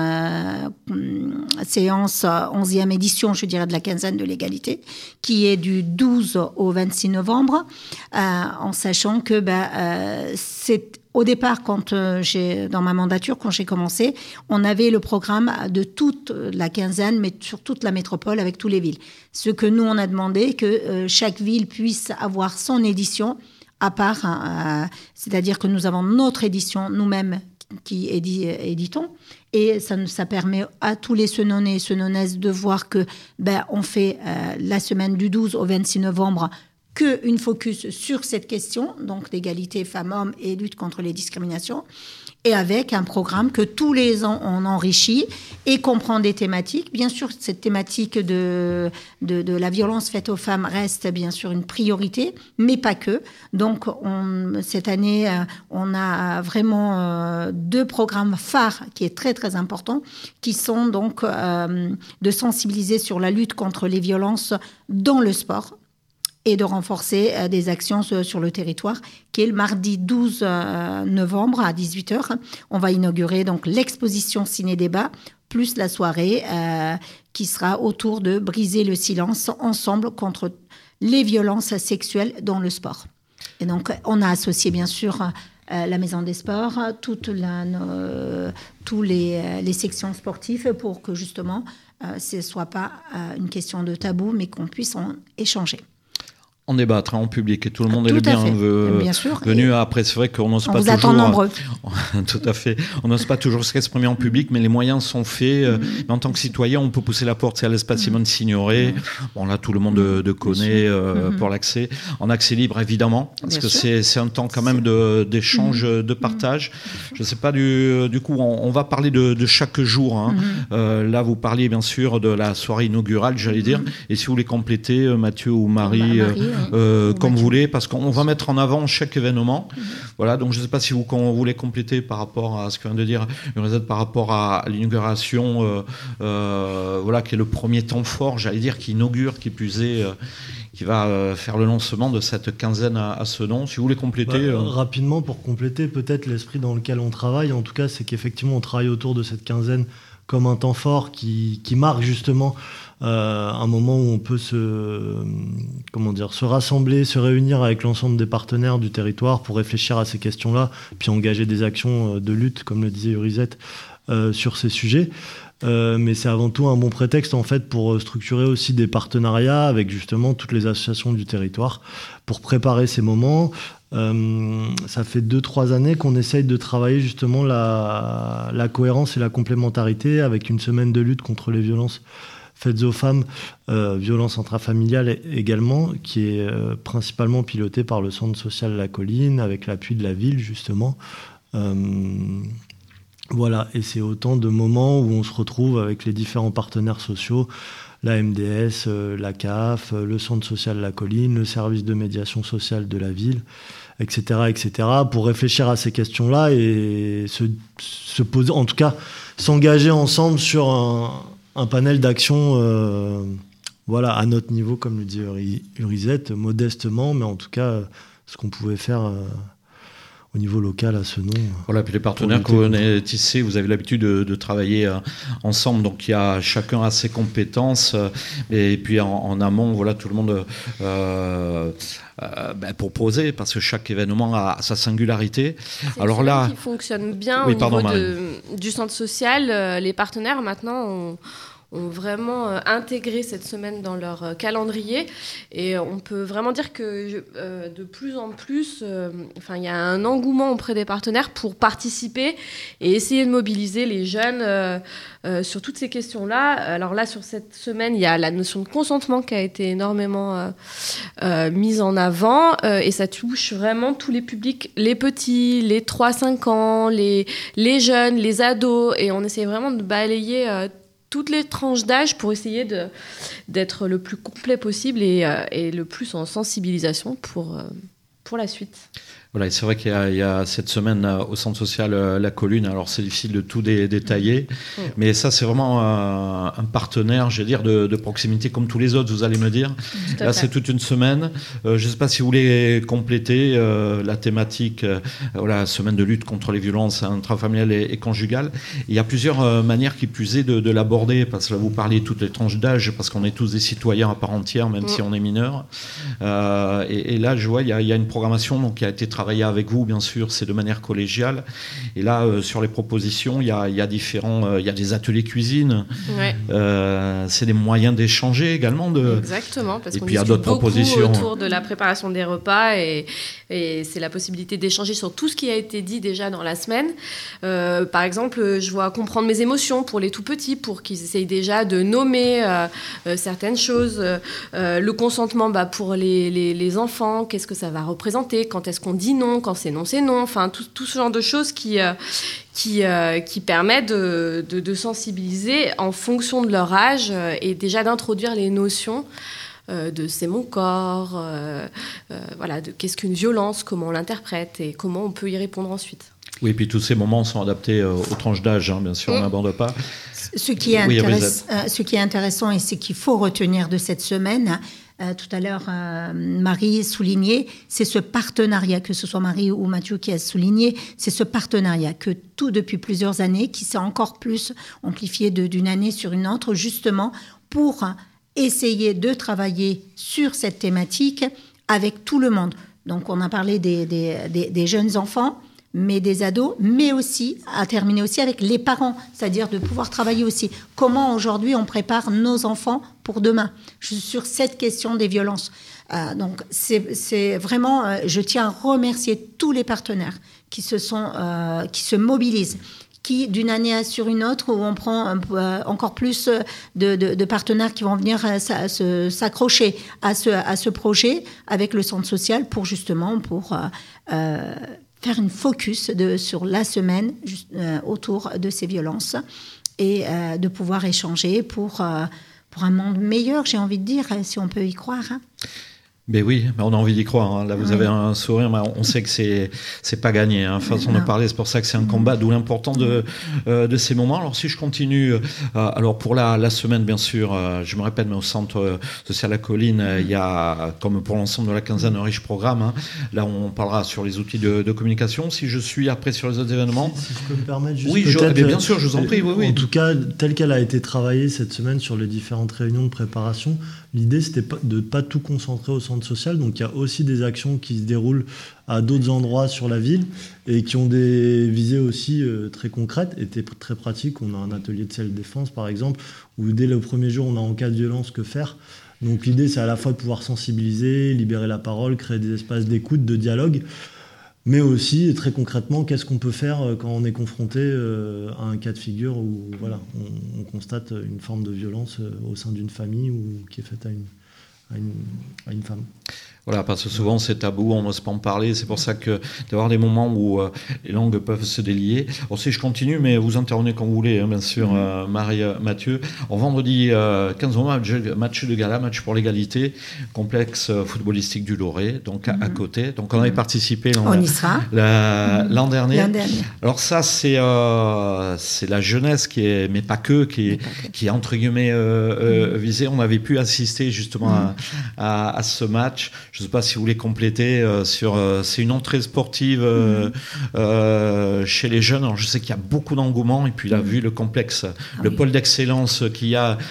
séance, 11e édition, je dirais, de la quinzaine de l'égalité, qui est du 12 au 26 novembre, en sachant que c'est... Au départ, dans ma mandature, quand j'ai commencé, on avait le programme de toute la quinzaine, mais sur toute la métropole avec toutes les villes. Ce que nous, on a demandé, que chaque ville puisse avoir son édition à part, c'est-à-dire que nous avons notre édition nous-mêmes qui éditons, et ça permet à tous les Senonnais et Senonnaises de voir que on fait la semaine du 12 au 26 novembre qu'une focus sur cette question, donc d'égalité femmes-hommes et lutte contre les discriminations, et avec un programme que tous les ans on enrichit et comprend des thématiques. Bien sûr, cette thématique de la violence faite aux femmes reste bien sûr une priorité, mais pas que. Donc cette année, on a vraiment 2 programmes phares qui est très très important, qui sont donc de sensibiliser sur la lutte contre les violences dans le sport, et de renforcer des actions sur le territoire, qui est le mardi 12 novembre à 18h. On va inaugurer donc l'exposition ciné-débat, plus la soirée qui sera autour de briser le silence ensemble contre les violences sexuelles dans le sport. Et donc, on a associé bien sûr la Maison des Sports, toutes les sections sportives pour que justement ce ne soit pas une question de tabou, mais qu'on puisse en échanger. En débattre en public et tout le monde est le bienvenu. Après, c'est vrai qu'on n'ose pas toujours. On vous attend nombreux. Tout à fait. On n'ose pas toujours s'exprimer en public, mais les moyens sont faits. Mais en tant que citoyen, on peut pousser la porte. C'est à l'espace Simone Signoret. Bon, là, tout le monde connaît pour l'accès. En accès libre, évidemment, parce que c'est un temps quand même d'échange, de partage. Je ne sais pas, du coup, on va parler de chaque jour. Là, vous parliez bien sûr de la soirée inaugurale, j'allais dire. Et si vous voulez compléter, Mathieu ou Marie, comme vous voulez, parce qu'on va mettre en avant chaque événement. Voilà, donc je ne sais pas si vous voulez compléter par rapport à ce que vient de dire Urizet, par rapport à l'inauguration, voilà, qui est le premier temps fort, j'allais dire, qui inaugure, qui plus est, qui va faire le lancement de cette quinzaine à Senon. Si vous voulez compléter. Rapidement, pour compléter peut-être l'esprit dans lequel on travaille, en tout cas, c'est qu'effectivement, on travaille autour de cette quinzaine comme un temps fort qui marque justement un moment où on peut se rassembler, se réunir avec l'ensemble des partenaires du territoire pour réfléchir à ces questions-là, puis engager des actions de lutte, comme le disait Urizet, sur ces sujets. Mais c'est avant tout un bon prétexte en fait pour structurer aussi des partenariats avec justement toutes les associations du territoire pour préparer ces moments. Ça fait 2-3 années qu'on essaye de travailler justement la cohérence et la complémentarité avec une semaine de lutte contre les violences faites aux femmes, violences intrafamiliales également, qui est principalement pilotée par le Centre social La Colline avec l'appui de la ville justement. Voilà, et c'est autant de moments où on se retrouve avec les différents partenaires sociaux, la MDS, la CAF, le Centre social La Colline, le service de médiation sociale de la ville, etc., pour réfléchir à ces questions-là et se poser, en tout cas, s'engager ensemble sur un panel d'actions, voilà, à notre niveau, comme le dit Urizet, modestement, mais en tout cas, ce qu'on pouvait faire au niveau local à Senon. Voilà, puis les partenaires que vous avez tissés, vous avez l'habitude de travailler ensemble, donc il y a chacun a ses compétences, et puis en amont, voilà, tout le monde pour poser, parce que chaque événement a sa singularité. C'est alors là, qui fonctionne bien au niveau du centre social. Les partenaires maintenant ont vraiment intégré cette semaine dans leur calendrier. Et on peut vraiment dire que de plus en plus, il y a un engouement auprès des partenaires pour participer et essayer de mobiliser les jeunes sur toutes ces questions-là. Alors là, sur cette semaine, il y a la notion de consentement qui a été énormément mise en avant et ça touche vraiment tous les publics, les petits, les 3-5 ans, les jeunes, les ados, et on essaie vraiment de balayer toutes les tranches d'âge pour essayer d'être le plus complet possible et le plus en sensibilisation pour la suite. Voilà, et c'est vrai qu'il y a cette semaine au centre social La Colline, alors c'est difficile de tout détailler, mais ça c'est vraiment un partenaire, je vais dire, de proximité comme tous les autres, vous allez me dire. Là c'est toute une semaine, je ne sais pas si vous voulez compléter la thématique, semaine de lutte contre les violences intrafamiliales et conjugales. Il y a plusieurs manières qui plus est de l'aborder, parce que là vous parlez de toutes les tranches d'âge, parce qu'on est tous des citoyens à part entière, même si on est mineur. Et là je vois, il y a une programmation donc, qui a été travailler avec vous, bien sûr, c'est de manière collégiale. Et là, sur les propositions, il y a différents, il y a des ateliers cuisine. Ouais. C'est des moyens d'échanger également. Exactement, parce et qu'on puis il y a discute d'autres propositions autour de la préparation des repas et c'est la possibilité d'échanger sur tout ce qui a été dit déjà dans la semaine. Par exemple, je vois comprendre mes émotions pour les tout petits, pour qu'ils essayent déjà de nommer certaines choses. Le consentement pour les enfants, qu'est-ce que ça va représenter, quand est-ce qu'on dit non, quand c'est non, c'est non. Enfin, tout ce genre de choses qui permettent de sensibiliser en fonction de leur âge et déjà d'introduire les notions de c'est mon corps, de qu'est-ce qu'une violence, comment on l'interprète et comment on peut y répondre ensuite. Oui, et puis tous ces moments sont adaptés aux tranches d'âge, bien sûr, on n'aborde pas. Ce qui est intéressant et ce qu'il faut retenir de cette semaine, tout à l'heure, Marie soulignait, c'est ce partenariat, que ce soit Marie ou Mathieu qui a souligné, c'est ce partenariat que tout depuis plusieurs années, qui s'est encore plus amplifié d'une année sur une autre, justement pour essayer de travailler sur cette thématique avec tout le monde. Donc on a parlé des jeunes enfants, mais des ados, mais aussi, à terminer aussi avec les parents, c'est-à-dire de pouvoir travailler aussi. Comment aujourd'hui on prépare nos enfants pour demain sur cette question des violences. Donc c'est vraiment, je tiens à remercier tous les partenaires qui se mobilisent, qui d'une année sur une autre, où on prend encore plus de partenaires qui vont venir s'accrocher à ce projet avec le centre social pour faire une focus sur la semaine autour de ces violences et de pouvoir échanger pour un monde meilleur, j'ai envie de dire, si on peut y croire. Hein. Mais oui, on a envie d'y croire. Hein. Là, vous avez un sourire, mais on sait que c'est pas gagné. Hein. Façon de parler, c'est pour ça que c'est un combat, d'où l'importance de ces moments. Alors, si je continue, alors pour la semaine, bien sûr, je me répète, mais au centre social La Colline, il y a, comme pour l'ensemble de la quinzaine, un riche programme. Hein. Là, on parlera sur les outils de communication. Si je suis après sur les autres événements. Si je peux me permettre, juste oui, bien sûr, je vous en prie. Oui. En tout cas, telle qu'elle a été travaillée cette semaine sur les différentes réunions de préparation, l'idée, c'était de ne pas tout concentrer au centre social. Donc, il y a aussi des actions qui se déroulent à d'autres endroits sur la ville et qui ont des visées aussi très concrètes et très pratiques. On a un atelier de self-défense, par exemple, où dès le premier jour, on a en cas de violence que faire. Donc, l'idée, c'est à la fois de pouvoir sensibiliser, libérer la parole, créer des espaces d'écoute, de dialogue, mais aussi, très concrètement, qu'est-ce qu'on peut faire quand on est confronté à un cas de figure où on constate une forme de violence au sein d'une famille ou qui est faite à une femme. Voilà, parce que souvent c'est tabou, on n'ose pas en parler. C'est pour ça que d'avoir des moments où les langues peuvent se délier. Alors si je continue, mais vous intervenez quand vous voulez, hein, bien sûr, Marie, Mathieu. En vendredi 15 novembre, match de gala, match pour l'égalité, complexe footballistique du Loré, donc à côté. Donc on avait participé l'an dernier. Alors ça, c'est la jeunesse mais pas que, qui est entre guillemets visée. On avait pu assister justement à ce match. Je ne sais pas si vous voulez compléter c'est une entrée sportive chez les jeunes. Alors je sais qu'il y a beaucoup d'engouement et puis là, vu le complexe, le pôle d'excellence qu'il y a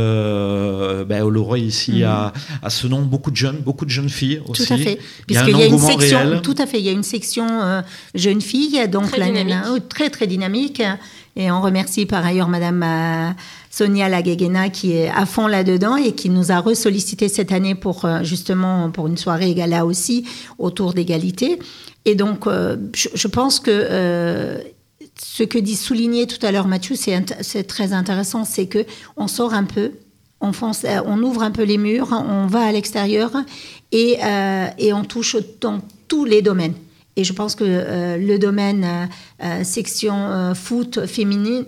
au Loré ici à ce nom, beaucoup de jeunes filles aussi. Tout à fait. Puisqu'il y a une section, tout à fait, il y a une section jeunes filles, donc très dynamique. Et on remercie par ailleurs Madame Sonia Laguegena qui est à fond là-dedans et qui nous a ressollicité cette année pour justement pour une soirée gala aussi autour d'égalité. Et donc, je pense que ce que soulignait tout à l'heure Mathieu, c'est très intéressant, c'est que on sort un peu, on ouvre un peu les murs, on va à l'extérieur et on touche dans tous les domaines. Et je pense que le domaine section foot féminin.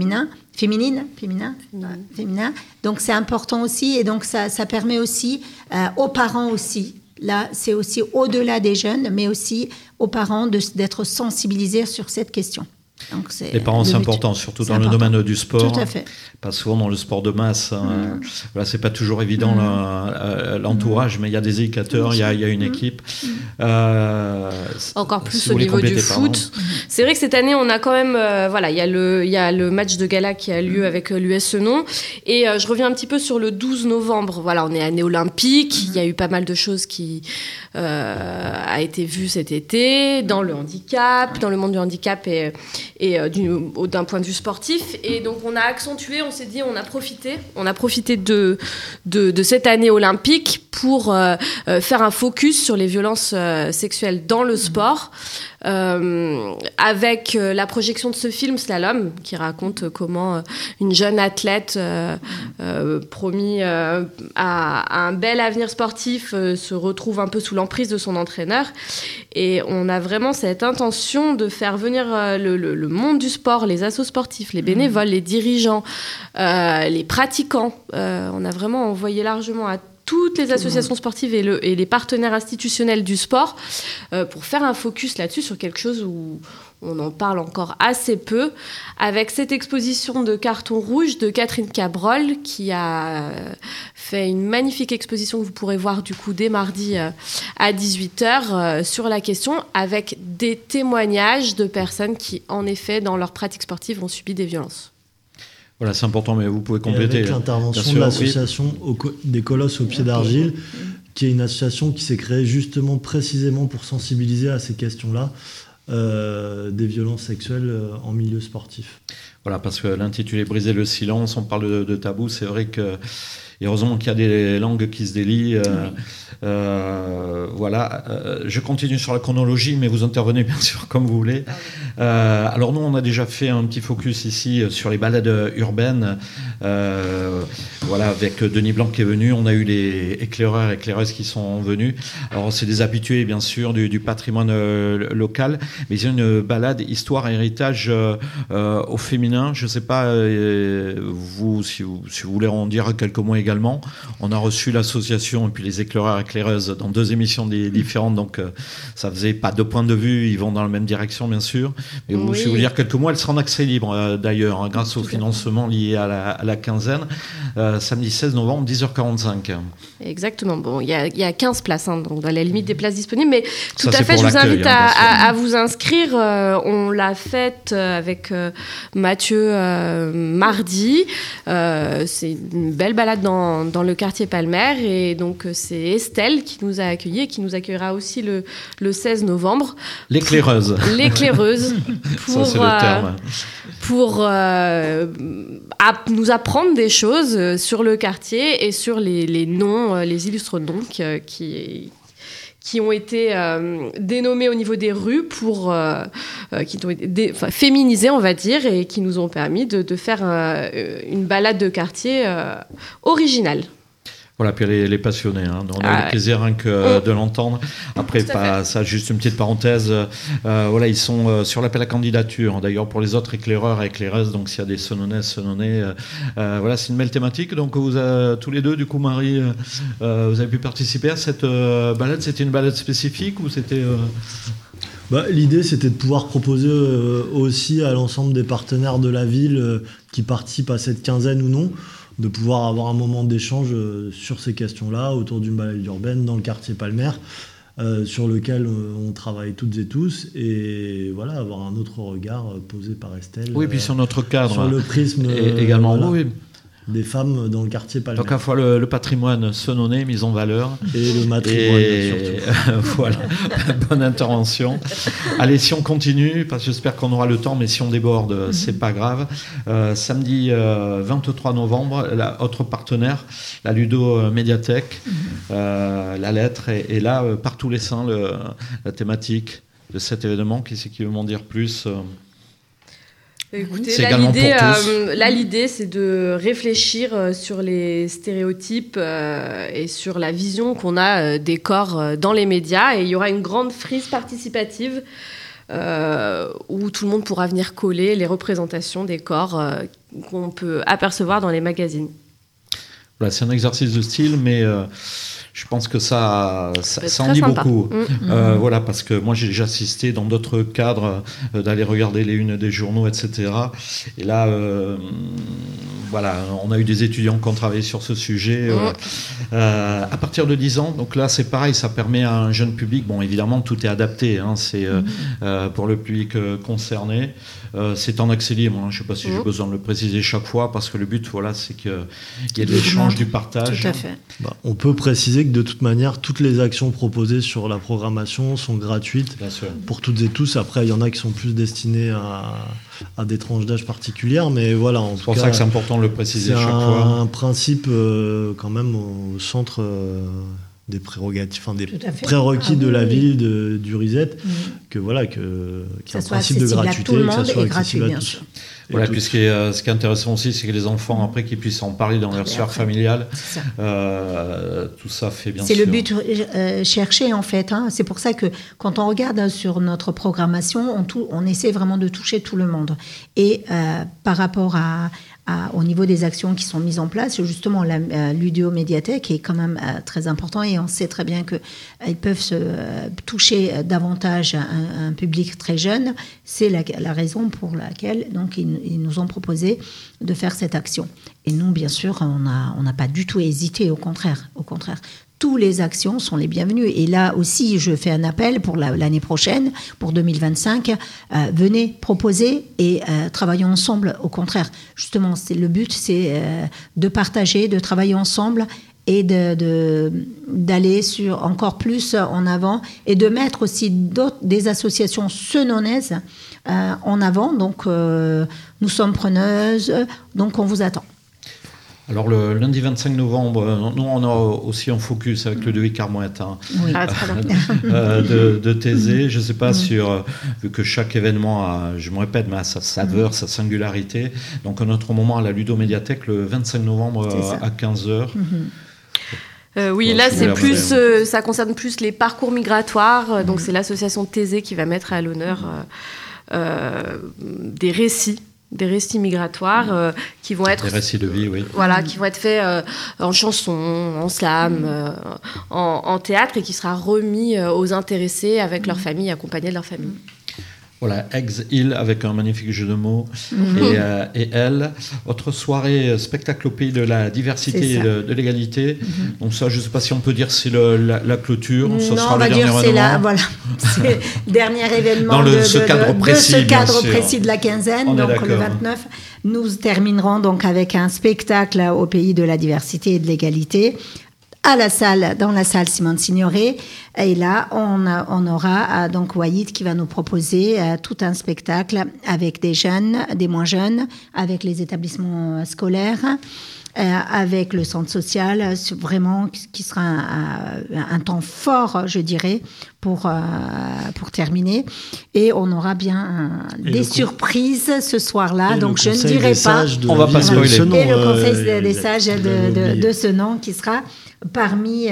Donc c'est important aussi, et donc ça permet aussi aux parents aussi. Là, c'est aussi au-delà des jeunes, mais aussi aux parents d'être sensibilisés sur cette question. Donc les parents, c'est important, surtout dans le domaine du sport. Tout à fait. Pas souvent dans le sport de masse. Voilà, c'est pas toujours évident l'entourage, mais il y a des éducateurs, il y a une équipe. Encore plus au niveau du foot. C'est vrai que cette année, on a quand même, il y a le match de gala qui a lieu avec l'US Senon. Et je reviens un petit peu sur le 12 novembre. Voilà, on est année olympique. Il y a eu pas mal de choses qui a été vues cet été dans le handicap, dans le monde du handicap et d'un point de vue sportif. Et donc on a accentué, on s'est dit, on a profité de cette année olympique pour faire un focus sur les violences sexuelles dans le sport, avec la projection de ce film Slalom qui raconte comment une jeune athlète promis à un bel avenir sportif se retrouve un peu sous l'emprise de son entraîneur. Et on a vraiment cette intention de faire venir le monde du sport, les assos sportifs, les bénévoles, les dirigeants, les pratiquants. On a vraiment envoyé largement à toutes les associations sportives et les partenaires institutionnels du sport pour faire un focus là-dessus, sur quelque chose où on en parle encore assez peu, avec cette exposition de carton rouge de Catherine Cabrol, qui a fait une magnifique exposition que vous pourrez voir du coup dès mardi à 18h sur la question, avec des témoignages de personnes qui, en effet, dans leur pratique sportive, ont subi des violences. Voilà, c'est important, mais vous pouvez compléter. Et avec l'intervention de l'association des Colosses au pied d'argile, qui est une association qui s'est créée justement précisément pour sensibiliser à ces questions-là, des violences sexuelles en milieu sportif. Voilà, parce que l'intitulé Briser le silence, on parle de tabou, c'est vrai que heureusement qu'il y a des langues qui se délient. Voilà, je continue sur la chronologie, mais vous intervenez bien sûr comme vous voulez. Alors nous, on a déjà fait un petit focus ici sur les balades urbaines. Voilà, avec Denis Blanc qui est venu, on a eu les éclaireurs et éclaireuses qui sont venus. Alors c'est des habitués bien sûr du patrimoine local, mais il y a une balade histoire et héritage au féminin. Je ne sais pas, si vous voulez en dire quelques mots également. On a reçu l'association et puis les éclaireurs et éclaireuses dans 2 émissions différentes, donc ça faisait pas 2 points de vue, ils vont dans la même direction bien sûr. Mais si vous voulez dire quelques mots, elle sera en accès libre d'ailleurs, grâce au financement lié à la quinzaine, samedi 16 novembre, 10h45. Exactement, bon, il y a 15 places, donc à la limite des places disponibles, mais tout à fait, je vous invite à vous inscrire. On l'a faite avec Mathieu mardi. C'est une belle balade dans le quartier Palmer, et donc c'est Estelle qui nous a accueillis et qui nous accueillera aussi le 16 novembre. L'éclaireuse. Pour nous apprendre des choses sur le quartier et sur les noms, les illustres noms qui ont été dénommés au niveau des rues qui ont été féminisés, on va dire, et qui nous ont permis de faire une balade de quartier originale. Voilà, puis elle est passionnée, on a eu le plaisir de l'entendre. Après, ça, juste une petite parenthèse, voilà, ils sont sur l'appel à candidature, d'ailleurs pour les autres éclaireurs et éclaireuses, donc s'il y a des Senonnais, voilà, c'est une belle thématique. Donc vous, tous les deux, du coup, Marie, vous avez pu participer à cette balade. C'était une balade spécifique ou c'était... L'idée, c'était de pouvoir proposer aussi à l'ensemble des partenaires de la ville qui participent à cette quinzaine ou non, de pouvoir avoir un moment d'échange sur ces questions-là, autour d'une balade urbaine dans le quartier Palmer, sur lequel on travaille toutes et tous, et voilà, avoir un autre regard posé par Estelle. Oui, puis sur notre cadre. Sur le prisme. Également, voilà. oui. des femmes dans le quartier Palmer. Donc à la fois le patrimoine senonnais mis en valeur. Et le matrimoine, surtout. Voilà, bonne intervention. Allez, si on continue, parce que j'espère qu'on aura le temps, mais si on déborde, c'est pas grave. Samedi 23 novembre, autre partenaire, la Ludo Médiathèque, la lettre est là par tous les saints, la thématique de cet événement. Qui c'est qui veut m'en dire plus? Écoutez, l'idée, c'est de réfléchir sur les stéréotypes et sur la vision qu'on a des corps dans les médias. Et il y aura une grande frise participative où tout le monde pourra venir coller les représentations des corps qu'on peut apercevoir dans les magazines. Voilà, c'est un exercice de style, mais... je pense que ça en dit beaucoup. Voilà, parce que moi j'ai déjà assisté dans d'autres cadres d'aller regarder les unes des journaux, etc. Et là, voilà, on a eu des étudiants qui ont travaillé sur ce sujet à partir de 10 ans. Donc là, c'est pareil, ça permet à un jeune public. Bon, évidemment, tout est adapté. C'est pour le public concerné. C'est en accès libre. Je ne sais pas si j'ai besoin de le préciser chaque fois, parce que le but, voilà, c'est qu'il y ait de l'échange, du partage. Tout à fait. On peut préciser que de toute manière, toutes les actions proposées sur la programmation sont gratuites pour toutes et tous. Après, il y en a qui sont plus destinés à des tranches d'âge particulières, mais voilà. C'est pour ça que c'est important de le préciser chaque fois. C'est un principe quand même au centre des prérogatives, des prérequis de la ville du RISET, qu'il y a un principe de gratuité, et que ça soit accessible à tous. Voilà, puis ce qui est intéressant aussi, c'est que les enfants, après, qu'ils puissent en parler dans leur sphère familiale, tout ça fait bien sûr. C'est le but cherché, en fait. C'est pour ça que quand on regarde sur notre programmation, on essaie vraiment de toucher tout le monde. Et par rapport au niveau des actions qui sont mises en place, justement, la ludiomédiathèque est quand même très important, et on sait très bien qu'ils peuvent toucher davantage un public très jeune. C'est la raison pour laquelle donc, ils nous ont proposé de faire cette action. Et nous, bien sûr, on n'a pas du tout hésité, au contraire. Toutes les actions sont les bienvenues. Et là aussi, je fais un appel pour l'année prochaine, pour 2025. Venez proposer et travaillons ensemble. Au contraire, justement, le but, c'est de partager, de travailler ensemble et d'aller encore plus en avant, et de mettre aussi des associations senonnaises en avant. Donc, nous sommes preneuses, donc on vous attend. Alors le lundi 25 novembre, nous on a aussi un focus avec le Devis Carmouette de Thésée. Je ne sais pas vu que chaque événement a, je me répète, mais a sa saveur, sa singularité. Donc un autre moment à la Ludomédiathèque le 25 novembre à 15h. Oui, là c'est plus, ça concerne plus les parcours migratoires. Donc c'est l'association Thésée qui va mettre à l'honneur des récits migratoires qui vont être... Des récits de vie, oui. Voilà, qui vont être faits en chanson, en slam, en théâtre, et qui sera remis aux intéressés avec leur famille, accompagnés de leur famille. Voilà, Ex-Île avec un magnifique jeu de mots. Et elle. Autre soirée, spectacle au pays de la diversité et de l'égalité. Donc ça, je ne sais pas si on peut dire c'est la clôture. Ça sera le dernier événement. C'est le dernier événement de ce cadre précis de la quinzaine. Donc le 29, nous terminerons donc avec un spectacle au pays de la diversité et de l'égalité, dans la salle Simone Signoret. Et là, on aura donc Wahid qui va nous proposer tout un spectacle avec des jeunes, des moins jeunes, avec les établissements scolaires, avec le centre social, vraiment qui sera un temps fort, je dirais, pour terminer. Et on aura bien des surprises ce soir-là, donc je ne dirai pas. On va pas spoiler. Et le conseil des sages de Senon qui sera parmi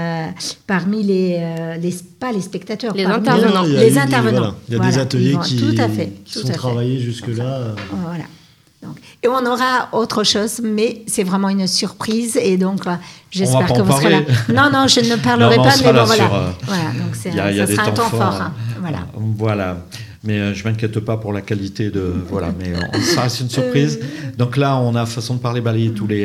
pas les spectateurs, les intervenants. Les intervenants. Il y a des ateliers qui sont travaillés jusque-là. Voilà. Donc, et on aura autre chose, mais c'est vraiment une surprise, et donc j'espère que vous serez là. Non, je ne parlerai pas, mais bon, voilà. Donc ça sera un temps fort. Voilà. Mais je ne m'inquiète pas pour la qualité de... Voilà, mais ça reste une surprise. Donc là, on a façon de parler, balayer toutes les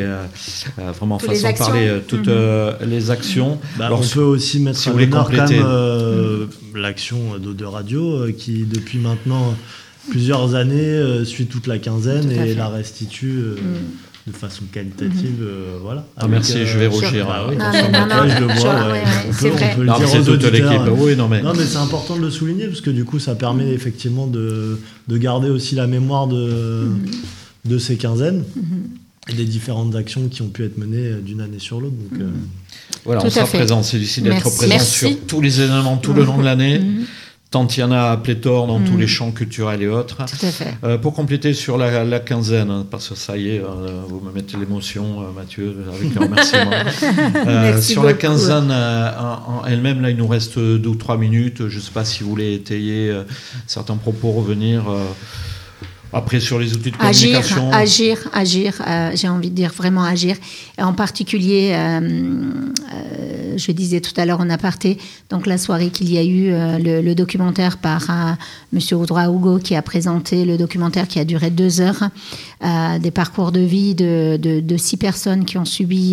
actions. Alors, on peut aussi mettre si vous voulez compléter l'action de radio qui, depuis maintenant plusieurs années, suit toute la quinzaine et la restitue de façon qualitative. Voilà. Merci, je vais rougir. Je le vois. C'est vrai. On peut le dire aux auditeurs. Non, mais c'est important de le souligner parce que du coup, ça permet effectivement de garder aussi la mémoire de ces quinzaines. Et des différentes actions qui ont pu être menées d'une année sur l'autre. Donc, voilà, on sera présent. C'est difficile d'être présent sur tous les événements tout le long de l'année. Tant il y en a à pléthore dans tous les champs culturels et autres. Tout à fait. Pour compléter sur la quinzaine, parce que ça y est, vous me mettez l'émotion, Mathieu, avec les remerciements. Sur la quinzaine en elle-même, là, il nous reste 2 ou 3 minutes. Je ne sais pas si vous voulez étayer certains propos, revenir... Après, sur les outils de communication... Agir, j'ai envie de dire vraiment agir. Et en particulier, je disais tout à l'heure en aparté, donc la soirée qu'il y a eu, le documentaire par M. Ouedraogo qui a présenté le documentaire qui a duré 2 heures, des parcours de vie de 6 personnes qui ont subi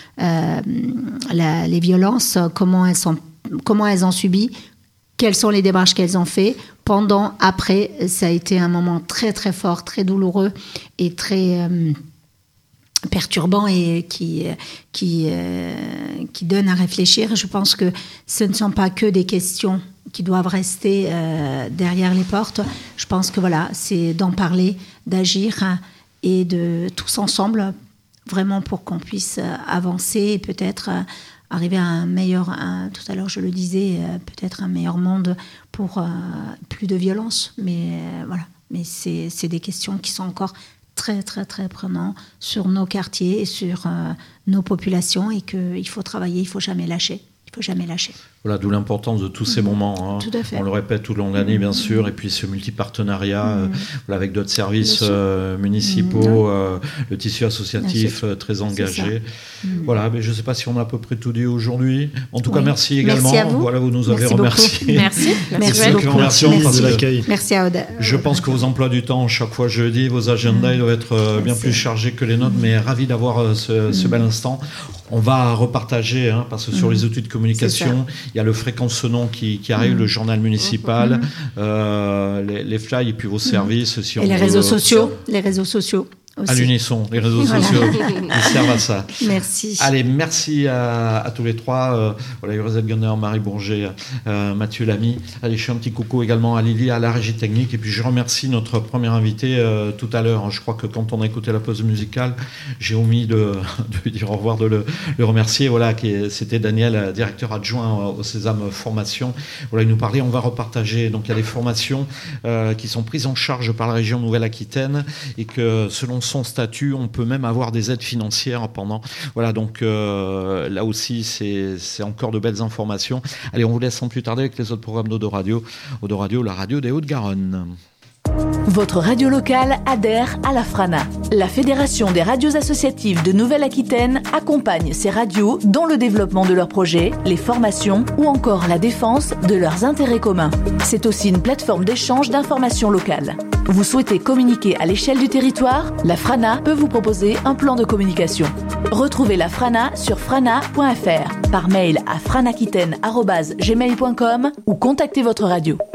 les violences, comment elles ont subi, quelles sont les démarches qu'elles ont fait. Pendant, après, ça a été un moment très très fort, très douloureux et très perturbant et qui donne à réfléchir. Je pense que ce ne sont pas que des questions qui doivent rester derrière les portes. Je pense que voilà, c'est d'en parler, d'agir et de tous ensemble, vraiment pour qu'on puisse avancer et peut-être... arriver à un meilleur, tout à l'heure je le disais, peut-être un meilleur monde pour plus de violence. Mais voilà, mais c'est des questions qui sont encore très très très prenantes sur nos quartiers et sur nos populations et qu'il faut travailler, il faut jamais lâcher. Il faut jamais lâcher. Voilà, d'où l'importance de tous ces moments. Tout à fait. On le répète tout le long de l'année, bien sûr, et puis ce multi-partenariat avec d'autres services municipaux, le tissu associatif très engagé. Voilà, mais je ne sais pas si on a à peu près tout dit aujourd'hui. En tout cas, merci également. Merci à vous. Voilà, vous nous avez remercié. Merci. Merci beaucoup. Merci de l'accueil. Merci à Aude. Je pense que vos emplois du temps, chaque fois jeudi, vos agendas ils doivent être bien plus chargés que les nôtres, mais ravi d'avoir ce bel instant. On va repartager, parce que sur les outils de communication, il y a le Fréquence Sonore qui arrive, le journal municipal, les flyers et puis vos services. Et les réseaux sociaux. Les réseaux sociaux. Aussi. À l'unisson, les réseaux sociaux, ils servent à ça. Merci. Allez, merci à tous les trois. Voilà, Yurzet Gunner, Marie Bourget, Mathieu Lamy. Allez, je fais un petit coucou également à Lily, à la régie technique. Et puis, je remercie notre premier invité tout à l'heure. Je crois que quand on a écouté la pause musicale, j'ai omis de lui dire au revoir, de le remercier. Voilà, c'était Daniel, directeur adjoint au Sésame Formation. Voilà, il nous parlait, on va repartager. Donc, il y a des formations qui sont prises en charge par la région Nouvelle-Aquitaine et que, selon son statut, on peut même avoir des aides financières pendant. Voilà, donc là aussi, c'est encore de belles informations. Allez, on vous laisse sans plus tarder avec les autres programmes d'Audoradio. Audoradio, la radio des Hauts-de-Garonne. Votre radio locale adhère à la FRANA. La Fédération des radios associatives de Nouvelle-Aquitaine accompagne ces radios dans le développement de leurs projets, les formations ou encore la défense de leurs intérêts communs. C'est aussi une plateforme d'échange d'informations locales. Vous souhaitez communiquer à l'échelle du territoire ? La FRANA peut vous proposer un plan de communication. Retrouvez la FRANA sur frana.fr, par mail à franaquitaine@gmail.com ou contactez votre radio.